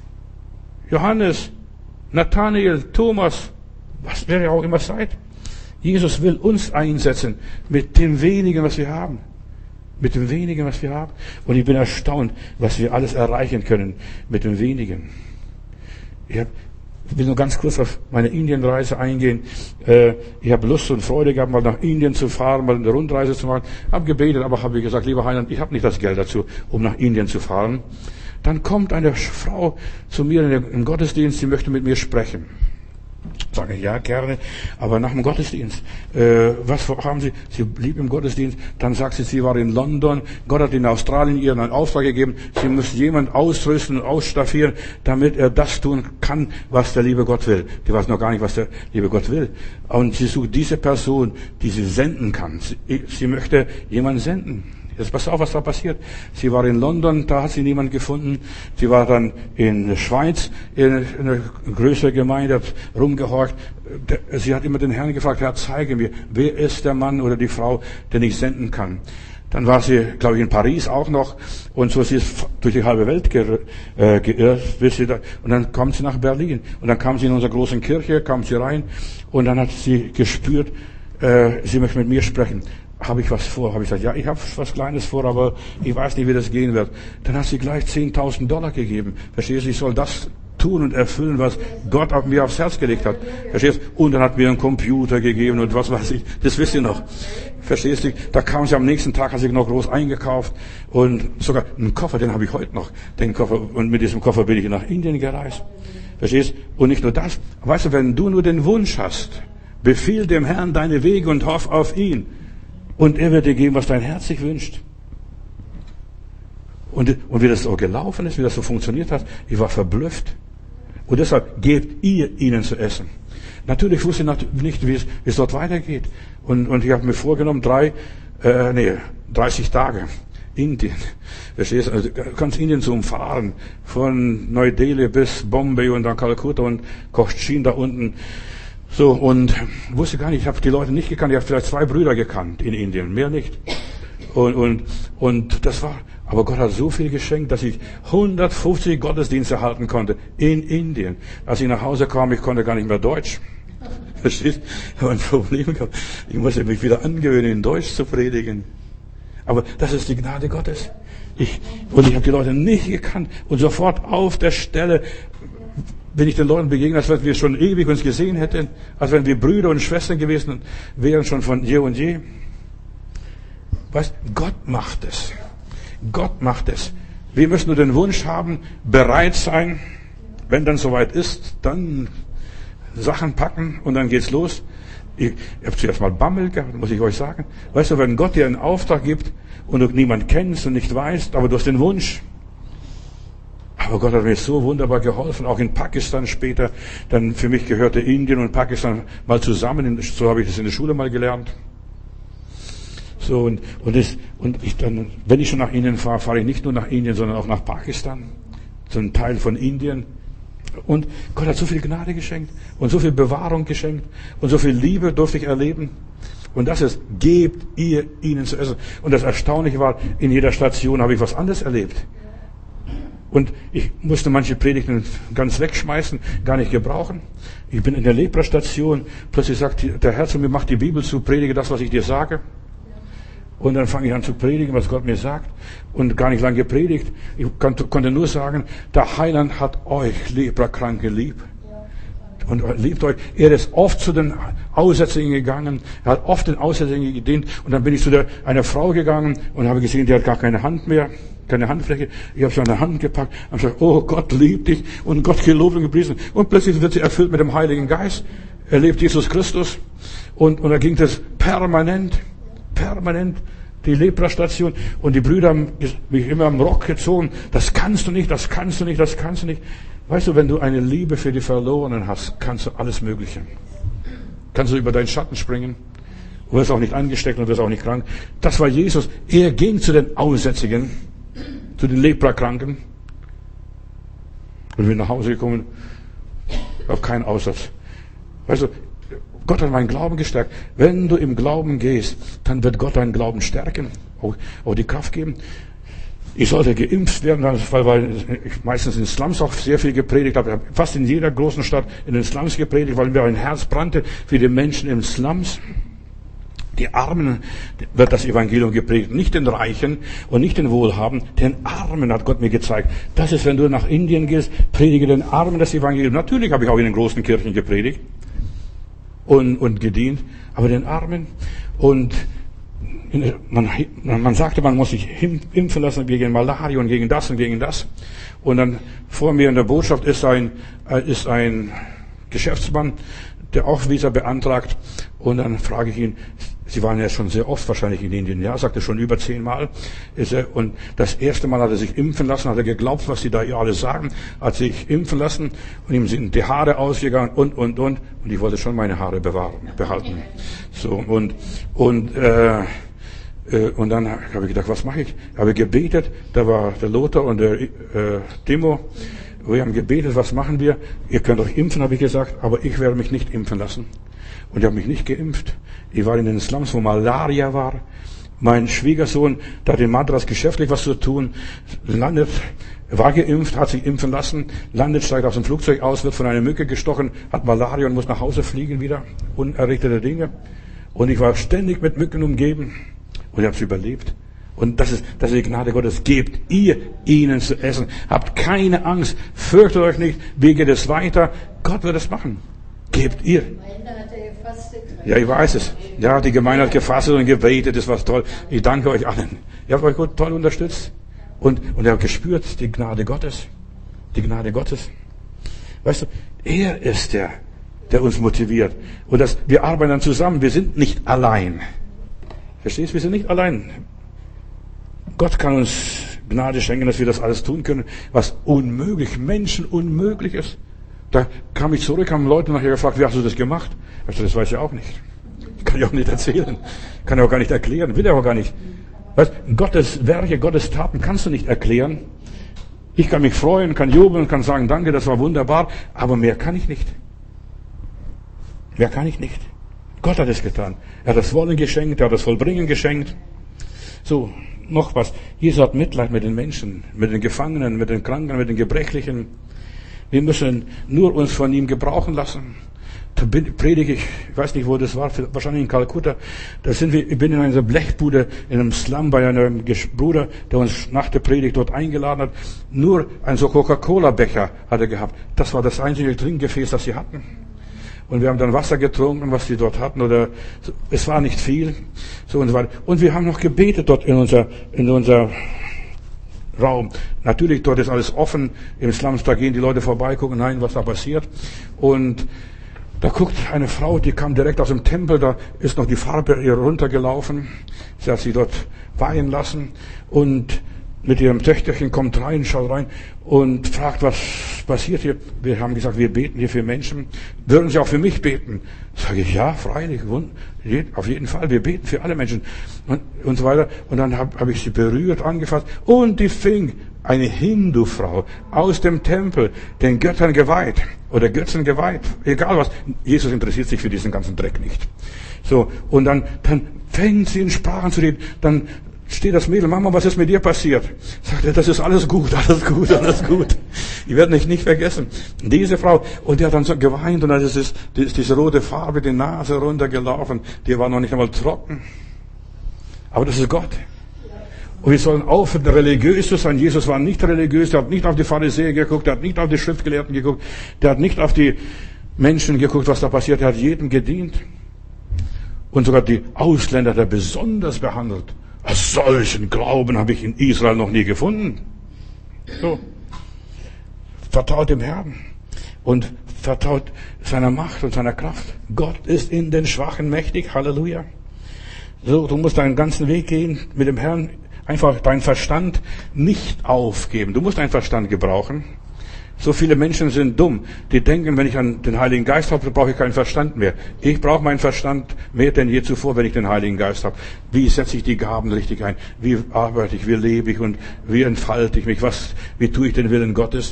Speaker 1: Johannes, Nathanael, Thomas, was wer ihr auch immer seid. Jesus will uns einsetzen mit dem wenigen, was wir haben. Mit dem wenigen, was wir haben. Und ich bin erstaunt, was wir alles erreichen können mit dem wenigen. Ich will nur ganz kurz auf meine Indienreise eingehen. Ich habe Lust und Freude gehabt, mal nach Indien zu fahren, mal eine Rundreise zu machen. Habe gebetet, aber habe gesagt, lieber Heiland, ich habe nicht das Geld dazu, um nach Indien zu fahren. Dann kommt eine Frau zu mir im Gottesdienst, die möchte mit mir sprechen. Sage ich, ja, gerne. Aber nach dem Gottesdienst, was haben Sie? Sie blieb im Gottesdienst. Dann sagt sie war in London. Gott hat in Australien ihr einen Auftrag gegeben. Sie muss jemand ausrüsten und ausstaffieren, damit er das tun kann, was der liebe Gott will. Die weiß noch gar nicht, was der liebe Gott will. Und sie sucht diese Person, die sie senden kann. Sie möchte jemanden senden. Jetzt pass auf, was da passiert. Sie war in London, da hat sie niemanden gefunden. Sie war dann in der Schweiz, in einer größeren Gemeinde, hat rumgehorcht. Sie hat immer den Herrn gefragt, Herr, zeige mir, wer ist der Mann oder die Frau, den ich senden kann. Dann war sie, glaube ich, in Paris auch noch. Und so, sie ist durch die halbe Welt geirrt, bis sie da, und dann kommt sie nach Berlin. Und dann kam sie in unsere großen Kirche, kam sie rein. Und dann hat sie gespürt, sie möchte mit mir sprechen. Habe ich was vor? Habe ich gesagt, ja, ich habe was Kleines vor, aber ich weiß nicht, wie das gehen wird. Dann hat sie gleich $10.000 gegeben. Verstehst du? Ich soll das tun und erfüllen, was Gott mir aufs Herz gelegt hat. Verstehst du? Und dann hat mir einen Computer gegeben und was weiß ich. Das wisst ihr noch. Verstehst du? Da kam sie am nächsten Tag, hat sie noch groß eingekauft und sogar einen Koffer, den habe ich heute noch, den Koffer. Und mit diesem Koffer bin ich nach Indien gereist. Verstehst du? Und nicht nur das. Weißt du, wenn du nur den Wunsch hast, befiehl dem Herrn deine Wege und hoff auf ihn. Und er wird dir geben, was dein Herz sich wünscht. Und wie das so gelaufen ist, wie das so funktioniert hat, ich war verblüfft. Und deshalb gebt ihr ihnen zu essen. Natürlich wusste ich nicht, wie es dort weitergeht. Und ich habe mir vorgenommen, 30 Tage Indien. Verstehst du? Also, du kannst Indien so umfahren. Von Neu-Delhi bis Bombay und dann Kalkutta und Cochin da unten. So, und wusste gar nicht, ich habe die Leute nicht gekannt, ich habe vielleicht 2 Brüder gekannt in Indien, mehr nicht. Und das war, aber Gott hat so viel geschenkt, dass ich 150 Gottesdienste halten konnte in Indien. Als ich nach Hause kam, ich konnte gar nicht mehr Deutsch. Verstehst? Ich habe ein Problem gehabt. Ich musste mich wieder angewöhnen, in Deutsch zu predigen. Aber das ist die Gnade Gottes. Ich habe die Leute nicht gekannt und sofort auf der Stelle bin ich den Leuten begegnet, als wenn wir schon ewig uns gesehen hätten, als wenn wir Brüder und Schwestern gewesen wären, schon von je und je. Weißt, Gott macht es. Gott macht es. Wir müssen nur den Wunsch haben, bereit sein, wenn dann soweit ist, dann Sachen packen und dann geht's los. Ich habe zuerst mal Bammel gehabt, muss ich euch sagen. Weißt du, wenn Gott dir einen Auftrag gibt und du niemanden kennst und nicht weißt, aber du hast den Wunsch. Aber Gott hat mir so wunderbar geholfen, auch in Pakistan später. Dann für mich gehörte Indien und Pakistan mal zusammen. So habe ich das in der Schule mal gelernt. So wenn ich schon nach Indien fahre, fahre ich nicht nur nach Indien, sondern auch nach Pakistan. So ein Teil von Indien. Und Gott hat so viel Gnade geschenkt und so viel Bewahrung geschenkt und so viel Liebe durfte ich erleben. Und das ist, gebt ihr ihnen zu essen. Und das Erstaunliche war, in jeder Station habe ich was anderes erlebt. Und ich musste manche Predigten ganz wegschmeißen, gar nicht gebrauchen. Ich bin in der Leprastation, plötzlich sagt der Herr zu mir, mach die Bibel zu, predige das, was ich dir sage. Und dann fange ich an zu predigen, was Gott mir sagt. Und gar nicht lange gepredigt. Ich konnte nur sagen, der Heiland hat euch Leprakranke lieb. Und liebt euch. Er ist oft zu den Aussätzigen gegangen. Er hat oft den Aussätzigen gedient. Und dann bin ich zu einer Frau gegangen und habe gesehen, die hat gar keine Hand mehr. Keine Handfläche. Ich habe sie an der Hand gepackt und gesagt, oh, Gott liebt dich und Gott gelobt und gepriesen. Und plötzlich wird sie erfüllt mit dem Heiligen Geist. Er lebt Jesus Christus. Und da ging das permanent, die Leprastation. Und die Brüder haben mich immer am Rock gezogen. Das kannst du nicht, das kannst du nicht, das kannst du nicht. Weißt du, wenn du eine Liebe für die Verlorenen hast, kannst du alles Mögliche. Kannst du über deinen Schatten springen. Du wirst auch nicht angesteckt und wirst auch nicht krank. Das war Jesus. Er ging zu den Aussätzigen, zu den Leprakranken. Und bin nach Hause gekommen, auf keinen Aussatz. Weißt du, Gott hat meinen Glauben gestärkt. Wenn du im Glauben gehst, dann wird Gott deinen Glauben stärken, auch die Kraft geben. Ich sollte geimpft werden, weil ich meistens in Slums auch sehr viel gepredigt habe. Ich habe fast in jeder großen Stadt in den Slums gepredigt, weil mir ein Herz brannte für die Menschen im Slums. Die Armen wird das Evangelium gepredigt, nicht den Reichen und nicht den Wohlhabenden, den Armen hat Gott mir gezeigt. Das ist, wenn du nach Indien gehst, predige den Armen das Evangelium. Natürlich habe ich auch in den großen Kirchen gepredigt und gedient, aber den Armen. Und man sagte, man muss sich impfen lassen gegen Malaria und gegen das und gegen das. Und dann vor mir in der Botschaft ist ein Geschäftsmann, der auch Visa beantragt. Und dann frage ich ihn, Sie waren ja schon sehr oft wahrscheinlich in Indien. Ja, sagte schon über 10 Mal. Und das erste Mal hat er sich impfen lassen, hat er geglaubt, was die da alle sagen, hat sich impfen lassen und ihm sind die Haare ausgegangen und. Und ich wollte schon meine Haare behalten. So, und dann habe ich gedacht, was mache ich? Habe gebetet, da war der Lothar und der Timo. Wir haben gebetet, was machen wir? Ihr könnt euch impfen, habe ich gesagt, aber ich werde mich nicht impfen lassen. Und ich habe mich nicht geimpft. Ich war in den Slums, wo Malaria war. Mein Schwiegersohn, der hat in Madras geschäftlich was zu tun, war geimpft, hat sich impfen lassen, steigt aus dem Flugzeug aus, wird von einer Mücke gestochen, hat Malaria und muss nach Hause fliegen wieder. Unerrichtete Dinge. Und ich war ständig mit Mücken umgeben. Und ich habe es überlebt. Und das ist die Gnade Gottes. Gebt ihr ihnen zu essen. Habt keine Angst. Fürchtet euch nicht. Wie geht es weiter? Gott wird es machen. Gebt ihr. Ja, ich weiß es. Ja, die Gemeinde hat gefastet und gebetet. Das war toll. Ich danke euch allen. Ihr habt euch gut, toll unterstützt. Und ihr habt gespürt, die Gnade Gottes. Die Gnade Gottes. Weißt du, er ist der uns motiviert. Und wir arbeiten dann zusammen. Wir sind nicht allein. Verstehst du? Wir sind nicht allein. Gott kann uns Gnade schenken, dass wir das alles tun können, was Menschen unmöglich ist. Da kam ich zurück, haben Leute nachher gefragt, wie hast du das gemacht? Also, das weiß ich auch nicht. Kann ich auch nicht erzählen. Kann ich auch gar nicht erklären. Will ich auch gar nicht. Weißt, Gottes Werke, Gottes Taten kannst du nicht erklären. Ich kann mich freuen, kann jubeln, kann sagen, danke, das war wunderbar. Aber mehr kann ich nicht. Mehr kann ich nicht. Gott hat es getan. Er hat das Wollen geschenkt, er hat das Vollbringen geschenkt. So, noch was. Jesus hat Mitleid mit den Menschen, mit den Gefangenen, mit den Kranken, mit den Gebrechlichen. Wir müssen nur uns von ihm gebrauchen lassen. Da predige ich weiß nicht, wo das war, wahrscheinlich in Kalkutta. Ich bin in einer Blechbude, in einem Slum bei einem Bruder, der uns nach der Predigt dort eingeladen hat. Nur ein so Coca-Cola-Becher hat er gehabt. Das war das einzige Trinkgefäß, das sie hatten. Und wir haben dann Wasser getrunken, was die dort hatten, oder es war nicht viel, so und so weiter. Und wir haben noch gebetet dort in unser Raum. Natürlich, dort ist alles offen. Im Slums, da gehen die Leute vorbei, gucken, nein, was da passiert. Und da guckt eine Frau, die kam direkt aus dem Tempel, da ist noch die Farbe ihr runtergelaufen. Sie hat sie dort weihen lassen und mit ihrem Töchterchen kommt rein, schaut rein und fragt, was passiert hier. Wir haben gesagt, wir beten hier für Menschen. Würden Sie auch für mich beten? Sage ich, ja, freilich, auf jeden Fall, wir beten für alle Menschen und so weiter. Und dann hab ich sie berührt, angefasst und die fing, eine Hindu-Frau aus dem Tempel, den Göttern geweiht oder Götzen geweiht, egal was. Jesus interessiert sich für diesen ganzen Dreck nicht. So, und dann fängt sie in Sprachen zu reden, dann steht das Mädel, Mama, was ist mit dir passiert? Sagt er, das ist alles gut, alles gut, alles gut. Ich werde mich nicht vergessen. Diese Frau, und die hat dann so geweint, und dann ist diese rote Farbe, die Nase runtergelaufen, die war noch nicht einmal trocken. Aber das ist Gott. Und wir sollen aufhören, religiös zu sein. Jesus war nicht religiös, der hat nicht auf die Pharisäer geguckt, der hat nicht auf die Schriftgelehrten geguckt, der hat nicht auf die Menschen geguckt, was da passiert, der hat jedem gedient. Und sogar die Ausländer hat er besonders behandelt. Solchen Glauben habe ich in Israel noch nie gefunden. So. Vertraut dem Herrn und vertraut seiner Macht und seiner Kraft. Gott ist in den Schwachen mächtig. Halleluja. So, du musst deinen ganzen Weg gehen mit dem Herrn. Einfach deinen Verstand nicht aufgeben. Du musst deinen Verstand gebrauchen. So viele Menschen sind dumm. Die denken, wenn ich an den Heiligen Geist habe, brauche ich keinen Verstand mehr. Ich brauche meinen Verstand mehr denn je zuvor, wenn ich den Heiligen Geist habe. Wie setze ich die Gaben richtig ein? Wie arbeite ich? Wie lebe ich? Und wie entfalte ich mich? Wie tue ich den Willen Gottes?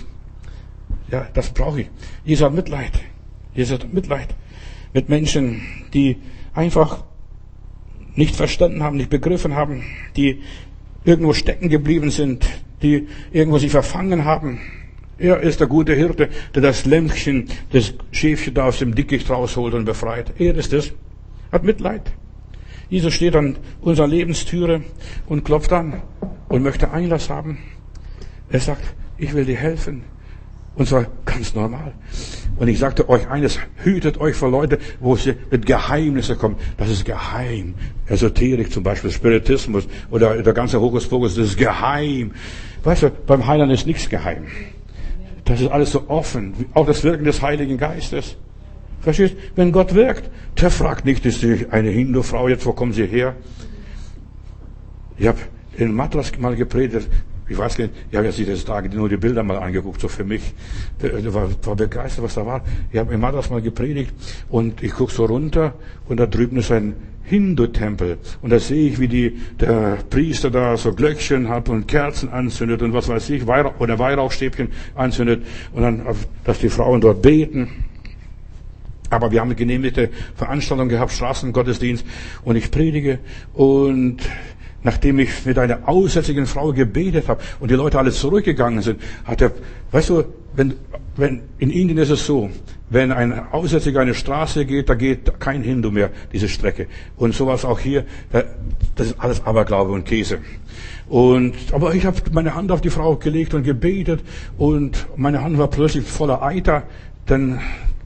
Speaker 1: Ja, das brauche ich. Jesus hat Mitleid. Jesus hat Mitleid mit Menschen, die einfach nicht verstanden haben, nicht begriffen haben, die irgendwo stecken geblieben sind, die irgendwo sich verfangen haben. Er ist der gute Hirte, der das Lämpchen, das Schäfchen da aus dem Dickicht rausholt und befreit. Er ist es. Hat Mitleid. Jesus steht an unserer Lebenstüre und klopft an und möchte Einlass haben. Er sagt, ich will dir helfen. Und zwar ganz normal. Und ich sagte euch eines, hütet euch vor Leute, wo sie mit Geheimnissen kommen. Das ist geheim. Esoterik zum Beispiel, Spiritismus oder der ganze Hokuspokus, das ist geheim. Weißt du, beim Heiland ist nichts geheim. Das ist alles so offen. Auch das Wirken des Heiligen Geistes. Verstehst? Wenn Gott wirkt, der fragt nicht, ist sie eine Hindu-Frau, jetzt wo kommen sie her? Ich habe in Madras mal gepredigt, ich weiß gar nicht, ich habe jetzt diese Tage nur die Bilder mal angeguckt, so für mich. Ich war begeistert, was da war. Ich habe in Madras mal gepredigt und ich gucke so runter und da drüben ist ein Hindu-Tempel. Und da sehe ich, wie der Priester da so Glöckchen hat und Kerzen anzündet und was weiß ich, Weihrauchstäbchen anzündet und dann, dass die Frauen dort beten. Aber wir haben eine genehmigte Veranstaltung gehabt, Straßengottesdienst, und ich predige und nachdem ich mit einer aussätzigen Frau gebetet habe und die Leute alle zurückgegangen sind, hat er, weißt du, wenn in Indien ist es so, wenn ein Aussätziger eine Straße geht, da geht kein Hindu mehr diese Strecke. Und sowas auch hier, das ist alles Aberglaube und Käse. Aber ich habe meine Hand auf die Frau gelegt und gebetet und meine Hand war plötzlich voller Eiter, denn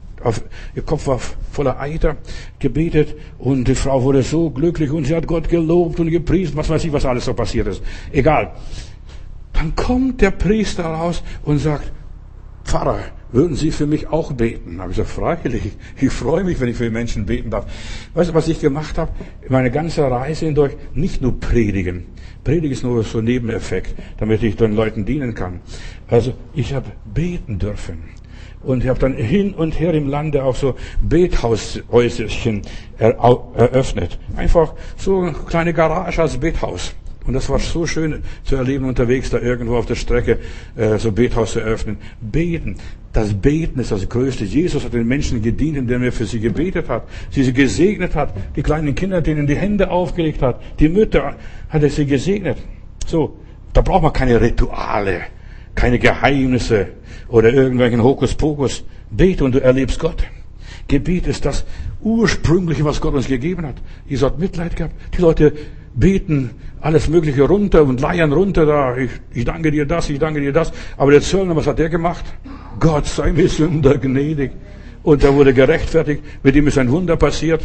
Speaker 1: ihr Kopf war voller Eiter, gebetet und die Frau wurde so glücklich und sie hat Gott gelobt und gepriesen, was weiß ich, was alles so passiert ist. Egal. Dann kommt der Priester raus und sagt, Pfarrer, würden Sie für mich auch beten? Da habe ich gesagt, freilich, ich freue mich, wenn ich für Menschen beten darf. Weißt du, was ich gemacht habe? Meine ganze Reise hindurch, nicht nur predigen. Predigen ist nur so ein Nebeneffekt, damit ich den Leuten dienen kann. Also, ich habe beten dürfen. Und ich habe dann hin und her im Lande auch so Bethaushäuschen eröffnet. Einfach so eine kleine Garage als Bethaus. Und das war so schön zu erleben, unterwegs da irgendwo auf der Strecke so Bethaus zu eröffnen. Beten. Das Beten ist das Größte. Jesus hat den Menschen gedient, indem er für sie gebetet hat, sie gesegnet hat, die kleinen Kinder, denen die Hände aufgelegt hat, die Mütter hat er sie gesegnet. So, da braucht man keine Rituale, keine Geheimnisse oder irgendwelchen Hokuspokus. Bete und du erlebst Gott. Gebet ist das Ursprüngliche, was Gott uns gegeben hat. Jesus hat Mitleid gehabt. Die Leute beten alles Mögliche runter und leiern runter da. Ich danke dir das, ich danke dir das. Aber der Zöllner, was hat der gemacht? Gott sei mir Sünder gnädig. Und er wurde gerechtfertigt. Mit ihm ist ein Wunder passiert.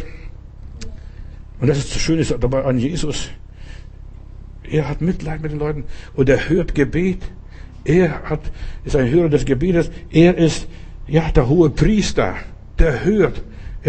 Speaker 1: Und das ist das Schöne dabei an Jesus. Er hat Mitleid mit den Leuten und er hört Gebet. Ist ein Hörer des Gebetes. Er ist, der hohe Priester. Der hört.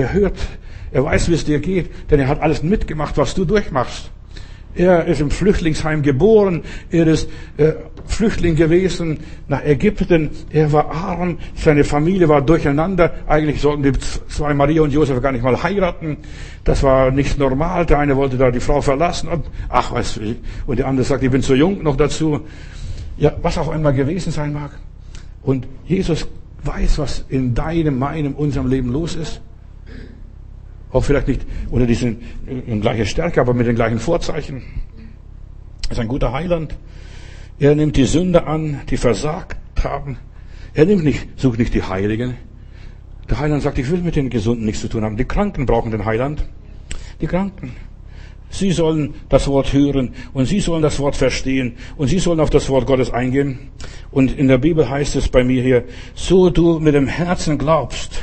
Speaker 1: Er weiß, wie es dir geht. Denn er hat alles mitgemacht, was du durchmachst. Er ist im Flüchtlingsheim geboren. Er ist Flüchtling gewesen nach Ägypten. Er war arm. Seine Familie war durcheinander. Eigentlich sollten die zwei, Maria und Josef, gar nicht mal heiraten. Das war nicht normal. Der eine wollte da die Frau verlassen. Und der andere sagt, ich bin zu jung noch dazu. Ja, was auch immer gewesen sein mag. Und Jesus weiß, was in deinem, meinem, unserem Leben los ist. Auch vielleicht nicht unter in gleicher Stärke, aber mit den gleichen Vorzeichen. Er ist ein guter Heiland. Er nimmt die Sünder an, die versagt haben. Er sucht nicht die Heiligen. Der Heiland sagt, ich will mit den Gesunden nichts zu tun haben. Die Kranken brauchen den Heiland. Die Kranken. Sie sollen das Wort hören und sie sollen das Wort verstehen und sie sollen auf das Wort Gottes eingehen. Und in der Bibel heißt es bei mir hier, so du mit dem Herzen glaubst,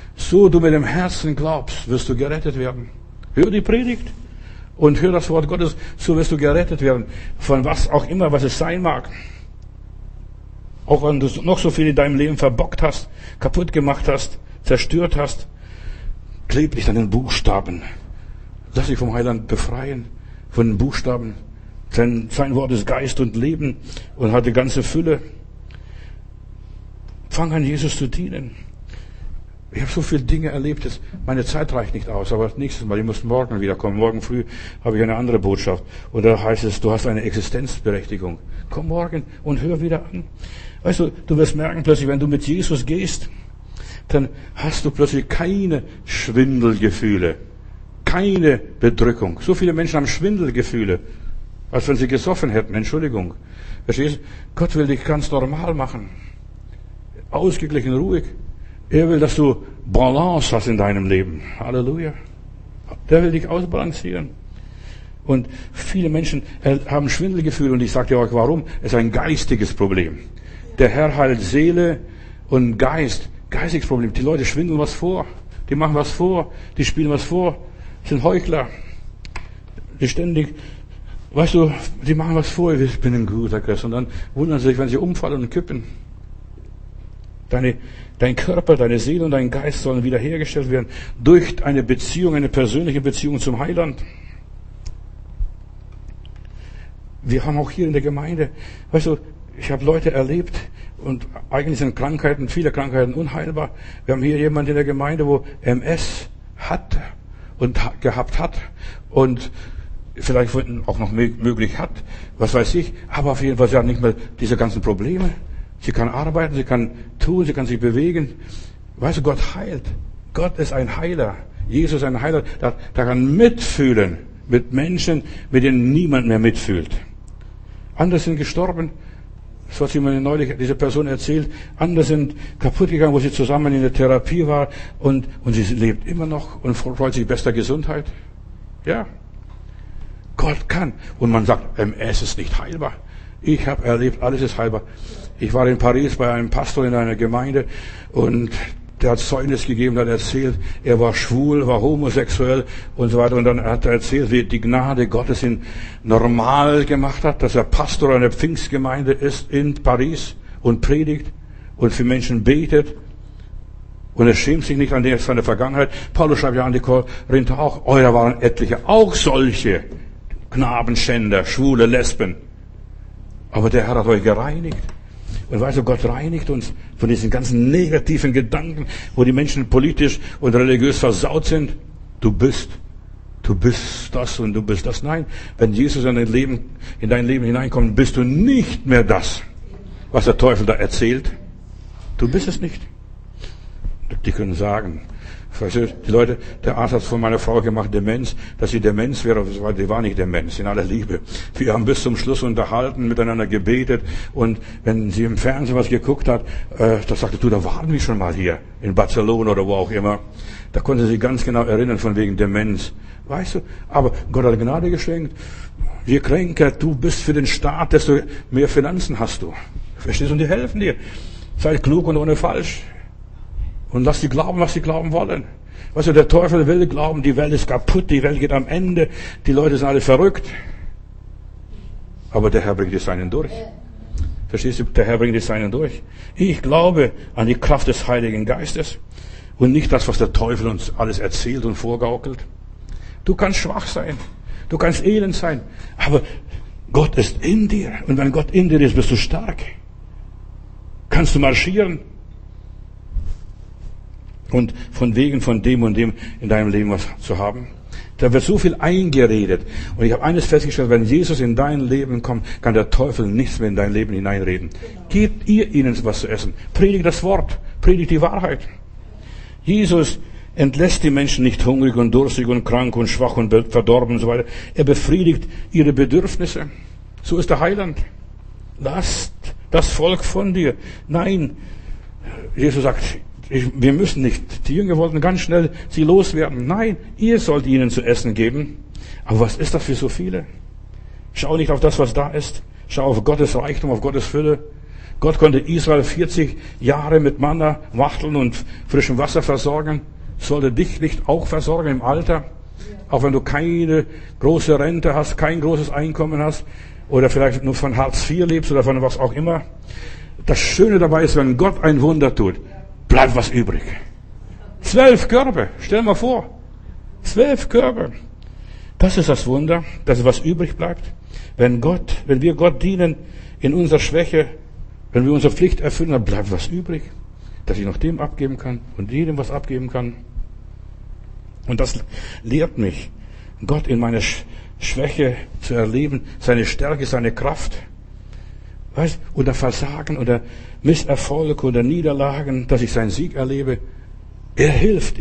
Speaker 1: wirst du gerettet werden. Hör die Predigt und hör das Wort Gottes, so wirst du gerettet werden. Von was auch immer, was es sein mag. Auch wenn du noch so viel in deinem Leben verbockt hast, kaputt gemacht hast, zerstört hast, kleb dich an den Buchstaben. Lass dich vom Heiland befreien, von den Buchstaben. Denn sein Wort ist Geist und Leben und hat die ganze Fülle. Fang an, Jesus zu dienen. Ich habe so viele Dinge erlebt, meine Zeit reicht nicht aus, aber nächstes Mal, ich muss morgen wiederkommen. Morgen früh habe ich eine andere Botschaft. Und da heißt es, du hast eine Existenzberechtigung. Komm morgen und hör wieder an. Weißt du, du wirst merken plötzlich, wenn du mit Jesus gehst, dann hast du plötzlich keine Schwindelgefühle. Keine Bedrückung. So viele Menschen haben Schwindelgefühle, als wenn sie gesoffen hätten. Entschuldigung. Verstehst du? Gott will dich ganz normal machen. Ausgeglichen, ruhig. Er will, dass du Balance hast in deinem Leben. Halleluja. Der will dich ausbalancieren. Und viele Menschen haben Schwindelgefühle und ich sage dir euch warum. Es ist ein geistiges Problem. Der Herr heilt Seele und Geist. Geistiges Problem. Die Leute schwindeln was vor. Die machen was vor. Die spielen was vor. Sind Heuchler, die ständig, weißt du, die machen was vor, ich bin ein guter Christ, und dann wundern sie sich, wenn sie umfallen und kippen. Dein Körper, deine Seele und dein Geist sollen wiederhergestellt werden durch eine Beziehung, eine persönliche Beziehung zum Heiland. Wir haben auch hier in der Gemeinde, weißt du, ich habe Leute erlebt und eigentlich sind Krankheiten, viele Krankheiten unheilbar. Wir haben hier jemanden in der Gemeinde, wo MS hat und gehabt hat und vielleicht auch noch möglich hat, was weiß ich, aber auf jeden Fall sie hat nicht mehr diese ganzen Probleme. Sie kann arbeiten, sie kann tun, sie kann sich bewegen. Weißt du, Gott heilt. Gott ist ein Heiler. Jesus ist ein Heiler, der kann mitfühlen mit Menschen, mit denen niemand mehr mitfühlt. Andere sind gestorben. Das hat sie mir neulich diese Person erzählt. Andere sind kaputt gegangen, wo sie zusammen in der Therapie war und sie lebt immer noch und freut sich bester Gesundheit. Ja. Gott kann. Und man sagt, MS ist nicht heilbar. Ich habe erlebt, alles ist heilbar. Ich war in Paris bei einem Pastor in einer Gemeinde und der hat Zeugnis gegeben, hat erzählt, er war schwul, war homosexuell und so weiter. Und dann hat er erzählt, wie die Gnade Gottes ihn normal gemacht hat, dass er Pastor einer Pfingstgemeinde ist in Paris und predigt und für Menschen betet. Und er schämt sich nicht an seine Vergangenheit. Paulus schreibt ja an die Korinther auch, euer waren etliche, auch solche Knabenschänder, Schwule, Lesben. Aber der Herr hat euch gereinigt. Und weißt du, Gott reinigt uns von diesen ganzen negativen Gedanken, wo die Menschen politisch und religiös versaut sind. Du bist das und du bist das. Nein, wenn Jesus in dein Leben hineinkommt, bist du nicht mehr das, was der Teufel da erzählt. Du bist es nicht. Die können sagen, weißt du, die Leute, der Arzt hat von meiner Frau gemacht, Demenz, dass sie Demenz wäre, die war nicht Demenz, in aller Liebe. Wir haben bis zum Schluss unterhalten, miteinander gebetet und wenn sie im Fernsehen was geguckt hat, da sagte du, da waren wir schon mal hier, in Barcelona oder wo auch immer. Da konnte sie ganz genau erinnern von wegen Demenz. Weißt du, aber Gott hat Gnade geschenkt. Je kränker du bist für den Staat, desto mehr Finanzen hast du. Verstehst du? Und die helfen dir. Sei klug und ohne falsch. Und lass sie glauben, was sie glauben wollen. Weißt du, der Teufel will glauben, die Welt ist kaputt, die Welt geht am Ende, die Leute sind alle verrückt. Aber der Herr bringt die Seinen durch. Verstehst du? Der Herr bringt die Seinen durch. Ich glaube an die Kraft des Heiligen Geistes und nicht das, was der Teufel uns alles erzählt und vorgaukelt. Du kannst schwach sein, du kannst elend sein, aber Gott ist in dir. Und wenn Gott in dir ist, bist du stark. Kannst du marschieren. Und von wegen von dem und dem in deinem Leben was zu haben. Da wird so viel eingeredet. Und ich habe eines festgestellt, wenn Jesus in dein Leben kommt, kann der Teufel nichts mehr in dein Leben hineinreden. Gebt ihr ihnen was zu essen. Predigt das Wort. Predigt die Wahrheit. Jesus entlässt die Menschen nicht hungrig und durstig und krank und schwach und verdorben und so weiter. Er befriedigt ihre Bedürfnisse. So ist der Heiland. Lasst das Volk von dir. Nein. Jesus sagt, wir müssen nicht. Die Jünger wollten ganz schnell sie loswerden. Nein, ihr sollt ihnen zu essen geben. Aber was ist das für so viele? Schau nicht auf das, was da ist. Schau auf Gottes Reichtum, auf Gottes Fülle. Gott konnte Israel 40 Jahre mit Manna, Wachteln und frischem Wasser versorgen. Sollte dich nicht auch versorgen im Alter? Auch wenn du keine große Rente hast, kein großes Einkommen hast oder vielleicht nur von Hartz IV lebst oder von was auch immer. Das Schöne dabei ist, wenn Gott ein Wunder tut, bleibt was übrig. 12 Körbe, stell dir mal vor. 12 Körbe. Das ist das Wunder, dass was übrig bleibt. Wenn wir Gott dienen in unserer Schwäche, wenn wir unsere Pflicht erfüllen, dann bleibt was übrig, dass ich noch dem abgeben kann und jedem was abgeben kann. Und das lehrt mich, Gott in meiner Schwäche zu erleben, seine Stärke, seine Kraft. Weißt, oder Versagen oder Misserfolg oder Niederlagen, dass ich seinen Sieg erlebe. Er hilft.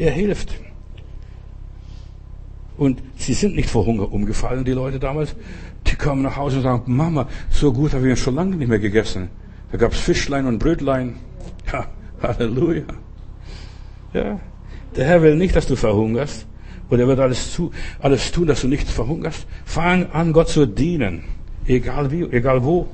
Speaker 1: Und sie sind nicht vor Hunger umgefallen, die Leute damals. Die kamen nach Hause und sagen, Mama, so gut habe ich schon lange nicht mehr gegessen. Da gab es Fischlein und Brötlein. Ja, Halleluja. Ja, der Herr will nicht, dass du verhungerst. Und er wird alles tun, dass du nicht verhungerst. Fang an, Gott zu dienen. Egal wie, egal wo.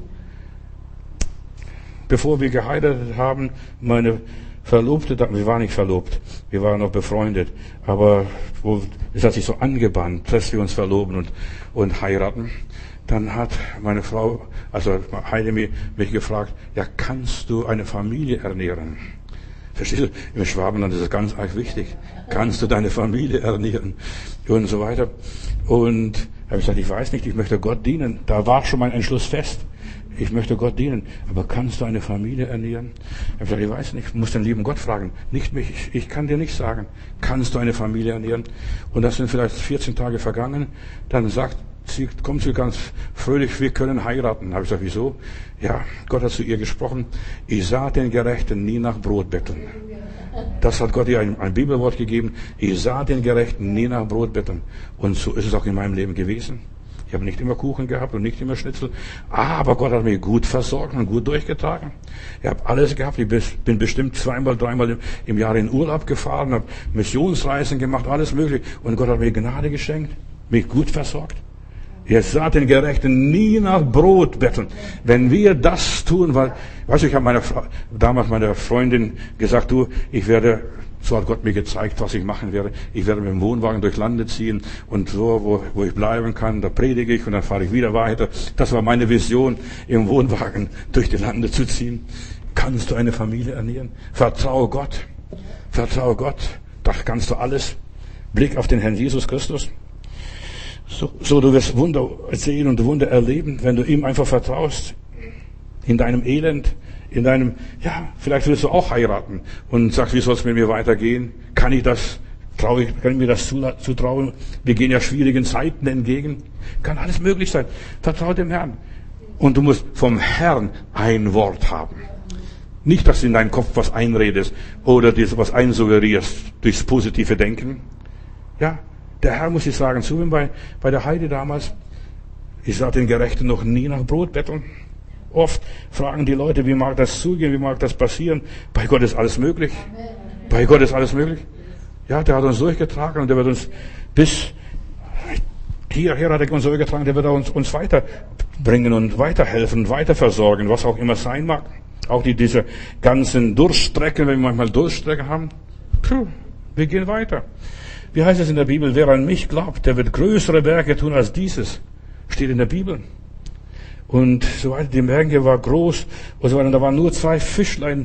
Speaker 1: Bevor wir geheiratet haben, meine Verlobte, wir waren nicht verlobt, wir waren noch befreundet, aber es hat sich so angebahnt, dass wir uns verloben und heiraten. Dann hat meine Frau, also Heidi mich gefragt, ja, kannst du eine Familie ernähren? Verstehst du? Im Schwabenland ist es ganz arg wichtig. Kannst du deine Familie ernähren? Und so weiter. Und da habe ich gesagt, ich weiß nicht, ich möchte Gott dienen. Da war schon mein Entschluss fest. Ich möchte Gott dienen. Aber kannst du eine Familie ernähren? Ich habe gesagt, ich weiß nicht, ich muss den lieben Gott fragen. Nicht mich. Ich kann dir nicht sagen. Kannst du eine Familie ernähren? Und das sind vielleicht 14 Tage vergangen. Dann kommt sie ganz fröhlich, wir können heiraten. Habe ich gesagt, wieso? Ja, Gott hat zu ihr gesprochen. Ich sah den Gerechten nie nach Brot betteln. Das hat Gott ihr ein Bibelwort gegeben. Ich sah den Gerechten nie nach Brot betteln. Und so ist es auch in meinem Leben gewesen. Ich habe nicht immer Kuchen gehabt und nicht immer Schnitzel. Aber Gott hat mich gut versorgt und gut durchgetragen. Ich habe alles gehabt. Ich bin bestimmt 2-mal, 3-mal im Jahr in Urlaub gefahren, habe Missionsreisen gemacht, alles mögliche. Und Gott hat mir Gnade geschenkt, mich gut versorgt. Ihr sah den Gerechten nie nach Brot betteln. Wenn wir das tun, ich habe damals meiner Freundin gesagt, so hat Gott mir gezeigt, was ich machen werde. Ich werde mit dem Wohnwagen durch Lande ziehen und so, wo ich bleiben kann, da predige ich und dann fahre ich wieder weiter. Das war meine Vision, im Wohnwagen durch die Lande zu ziehen. Kannst du eine Familie ernähren? Vertraue Gott. Vertraue Gott. Da kannst du alles. Blick auf den Herrn Jesus Christus. So, du wirst Wunder sehen und Wunder erleben, wenn du ihm einfach vertraust. In deinem Elend, vielleicht willst du auch heiraten und sagst, wie soll es mit mir weitergehen? Kann ich mir das zutrauen? Wir gehen ja schwierigen Zeiten entgegen. Kann alles möglich sein. Vertraue dem Herrn. Und du musst vom Herrn ein Wort haben. Nicht, dass du in deinen Kopf was einredest oder dir was einsuggerierst durchs positive Denken. Ja. Der Herr muss ich sagen, so wie bei der Heidi damals, ich sah den Gerechten noch nie nach Brot betteln. Oft fragen die Leute, wie mag das zugehen, wie mag das passieren? Bei Gott ist alles möglich. Bei Gott ist alles möglich. Ja, der hat uns durchgetragen und der wird uns bis hierher hat er uns durchgetragen, der wird uns weiterbringen und weiterhelfen, weiter versorgen, was auch immer sein mag. Auch diese ganzen Durststrecken, wenn wir manchmal Durststrecken haben, wir gehen weiter. Wie heißt es in der Bibel? Wer an mich glaubt, der wird größere Werke tun als dieses. Steht in der Bibel. Und so weiter. Die Menge war groß und so weiter. Und da waren nur 2 Fischlein,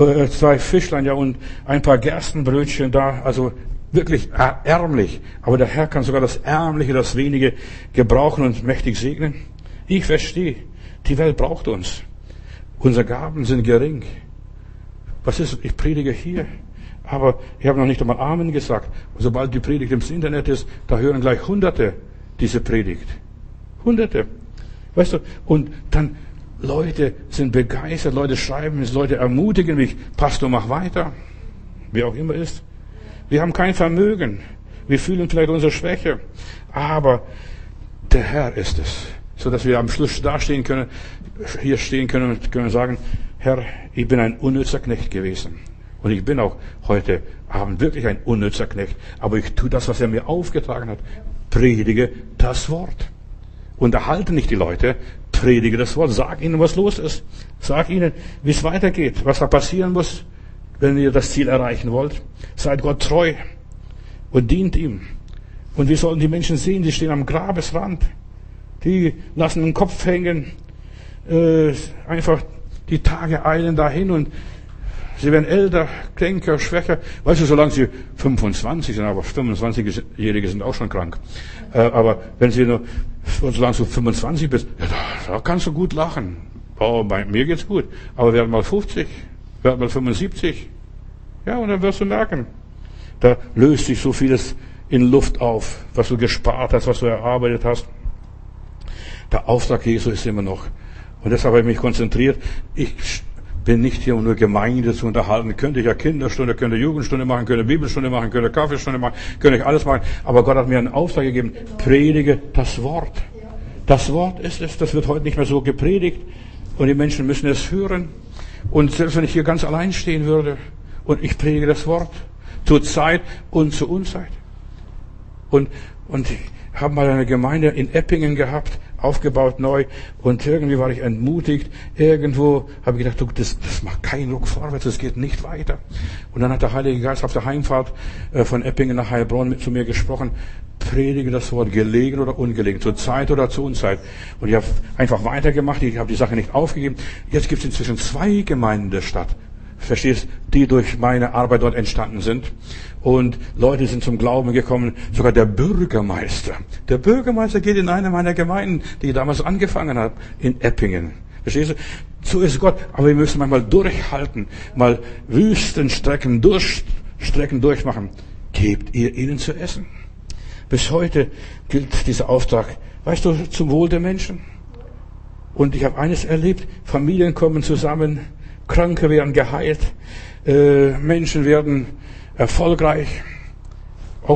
Speaker 1: ja, und ein paar Gerstenbrötchen da. Also wirklich ärmlich. Aber der Herr kann sogar das Ärmliche, das Wenige gebrauchen und mächtig segnen. Ich verstehe. Die Welt braucht uns. Unsere Gaben sind gering. Was ist? Ich predige hier. Aber ich habe noch nicht einmal Amen gesagt. Und sobald die Predigt im Internet ist, da hören gleich Hunderte diese Predigt. Hunderte. Weißt du? Und dann Leute sind begeistert, Leute schreiben es, Leute ermutigen mich. Pastor, mach weiter. Wie auch immer ist. Wir haben kein Vermögen. Wir fühlen vielleicht unsere Schwäche. Aber der Herr ist es. So dass wir am Schluss hier stehen können und können sagen, Herr, ich bin ein unnützer Knecht gewesen. Und ich bin auch heute Abend wirklich ein unnützer Knecht. Aber ich tue das, was er mir aufgetragen hat. Predige das Wort. Unterhalte nicht die Leute. Predige das Wort. Sag ihnen, was los ist. Sag ihnen, wie es weitergeht. Was da passieren muss, wenn ihr das Ziel erreichen wollt. Seid Gott treu. Und dient ihm. Und wir sollen die Menschen sehen, die stehen am Grabesrand. Die lassen den Kopf hängen. Einfach die Tage eilen dahin und sie werden älter, kränker, schwächer. Weißt du, solange sie 25 sind, aber 25-Jährige sind auch schon krank. Aber wenn solange du 25 bist, ja, da kannst du gut lachen. Oh, bei mir geht's gut. Aber werd mal 50, werd mal 75. Ja, und dann wirst du merken, da löst sich so vieles in Luft auf, was du gespart hast, was du erarbeitet hast. Der Auftrag Jesu ist immer noch. Und deshalb habe ich mich konzentriert. Ich bin nicht hier, um nur Gemeinde zu unterhalten. Könnte ich ja Kinderstunde, könnte Jugendstunde machen, könnte Bibelstunde machen, könnte Kaffeestunde machen, könnte ich alles machen. Aber Gott hat mir einen Auftrag gegeben. Predige das Wort. Das Wort ist es. Das wird heute nicht mehr so gepredigt. Und die Menschen müssen es hören. Und selbst wenn ich hier ganz allein stehen würde und ich predige das Wort. Zur Zeit und zur Unzeit. Und ich habe mal eine Gemeinde in Eppingen gehabt, aufgebaut neu, und irgendwie war ich entmutigt. Irgendwo habe ich gedacht, das macht keinen Ruck vorwärts, das geht nicht weiter. Und dann hat der Heilige Geist auf der Heimfahrt von Eppingen nach Heilbronn zu mir gesprochen: Predige das Wort, gelegen oder ungelegen, zur Zeit oder zur Unzeit. Und ich habe einfach weitergemacht, ich habe die Sache nicht aufgegeben. Jetzt gibt es inzwischen 2 Gemeinden der Stadt. verstehst, die durch meine Arbeit dort entstanden sind. Und Leute sind zum Glauben gekommen, sogar der Bürgermeister. Der Bürgermeister geht in eine meiner Gemeinden, die ich damals angefangen habe, in Eppingen. Verstehst du? So ist Gott. Aber wir müssen manchmal durchhalten, mal Wüstenstrecken durchmachen. Gebt ihr ihnen zu essen. Bis heute gilt dieser Auftrag, weißt du, zum Wohl der Menschen. Und ich habe eines erlebt, Familien kommen zusammen, Kranke werden geheilt, Menschen werden erfolgreich. Auch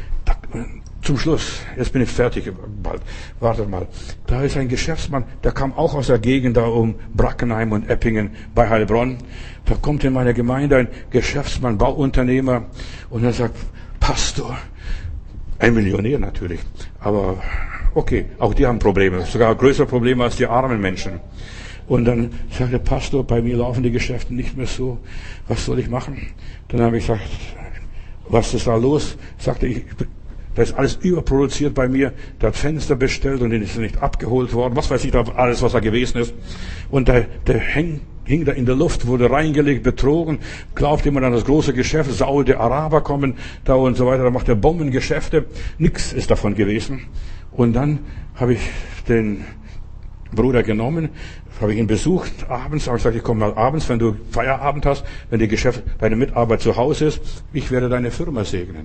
Speaker 1: zum Schluss, jetzt bin ich fertig, bald, wartet mal. Da ist ein Geschäftsmann, der kam auch aus der Gegend da um Brackenheim und Eppingen bei Heilbronn. Da kommt in meiner Gemeinde ein Geschäftsmann, Bauunternehmer, und er sagt, Pastor, ein Millionär natürlich, aber okay, auch die haben Probleme, sogar größere Probleme als die armen Menschen. Und dann sagt der Pastor, bei mir laufen die Geschäfte nicht mehr so, was soll ich machen? Dann habe ich gesagt, was ist da los? Sagte ich, da ist alles überproduziert bei mir, der hat Fenster bestellt und den ist nicht abgeholt worden, was weiß ich da alles, was da gewesen ist. Und der hing da in der Luft, wurde reingelegt, betrogen, glaubte immer an das große Geschäft, saudische Araber kommen da und so weiter, da macht er Bombengeschäfte, nix ist davon gewesen. Und dann habe ich den Bruder genommen, habe ich ihn besucht abends, habe ich gesagt, ich komme mal abends, wenn du Feierabend hast, wenn deine Mitarbeit zu Hause ist, ich werde deine Firma segnen.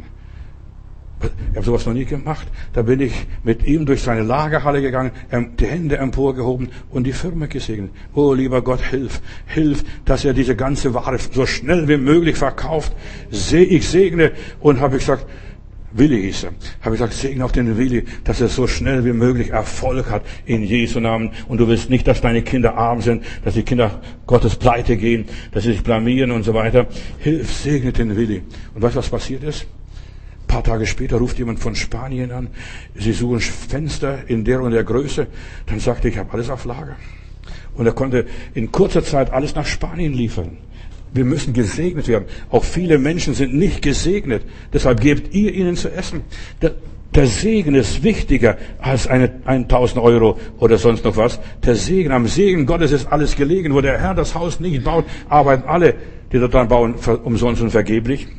Speaker 1: Ich habe sowas noch nie gemacht. Da bin ich mit ihm durch seine Lagerhalle gegangen, die Hände emporgehoben und die Firma gesegnet. Oh, lieber Gott, hilf, dass er diese ganze Ware so schnell wie möglich verkauft. Ich segne, und habe gesagt, Willi hieß er. Habe ich gesagt, segne auf den Willi, dass er so schnell wie möglich Erfolg hat in Jesu Namen. Und du willst nicht, dass deine Kinder arm sind, dass die Kinder Gottes pleite gehen, dass sie sich blamieren und so weiter. Hilf, segne den Willi. Und weißt du, was passiert ist? Ein paar Tage später ruft jemand von Spanien an. Sie suchen Fenster in der und der Größe. Dann sagte ich habe alles auf Lager. Und er konnte in kurzer Zeit alles nach Spanien liefern. Wir müssen gesegnet werden. Auch viele Menschen sind nicht gesegnet. Deshalb gebt ihr ihnen zu essen. Der Segen ist wichtiger als 1.000 Euro oder sonst noch was. Der Segen, am Segen Gottes ist alles gelegen. Wo der Herr das Haus nicht baut, arbeiten alle, die dort dran bauen, umsonst und vergeblich.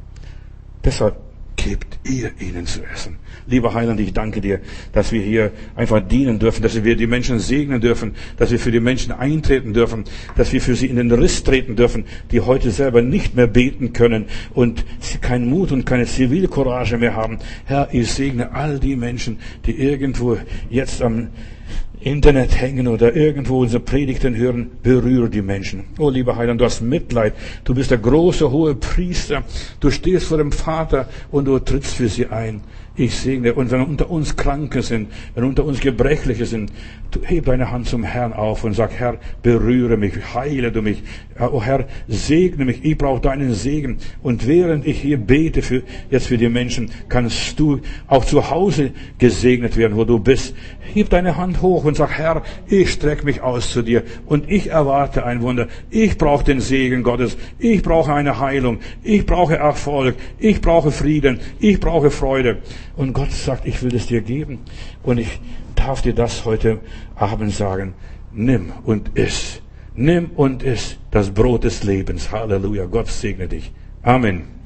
Speaker 1: Deshalb gebt ihr ihnen zu essen. Lieber Heiland, ich danke dir, dass wir hier einfach dienen dürfen, dass wir die Menschen segnen dürfen, dass wir für die Menschen eintreten dürfen, dass wir für sie in den Riss treten dürfen, die heute selber nicht mehr beten können und sie keinen Mut und keine Zivilcourage mehr haben. Herr, ich segne all die Menschen, die irgendwo jetzt am Internet hängen oder irgendwo unsere Predigten hören, berühre die Menschen. Oh, lieber Heiland, du hast Mitleid. Du bist der große, hohe Priester. Du stehst vor dem Vater und du trittst für sie ein. Ich segne. Und wenn unter uns Kranke sind, wenn unter uns Gebrechliche sind, heb deine Hand zum Herrn auf und sag, Herr, berühre mich, heile du mich. Oh Herr, segne mich. Ich brauche deinen Segen. Und während ich hier bete jetzt für die Menschen, kannst du auch zu Hause gesegnet werden, wo du bist. Heb deine Hand hoch und sag, Herr, ich strecke mich aus zu dir und ich erwarte ein Wunder. Ich brauche den Segen Gottes. Ich brauche eine Heilung. Ich brauche Erfolg. Ich brauche Frieden. Ich brauche Freude. Und Gott sagt, ich will es dir geben. Und ich darf dir das heute Abend sagen. Nimm und iss. Nimm und iss das Brot des Lebens. Halleluja. Gott segne dich. Amen.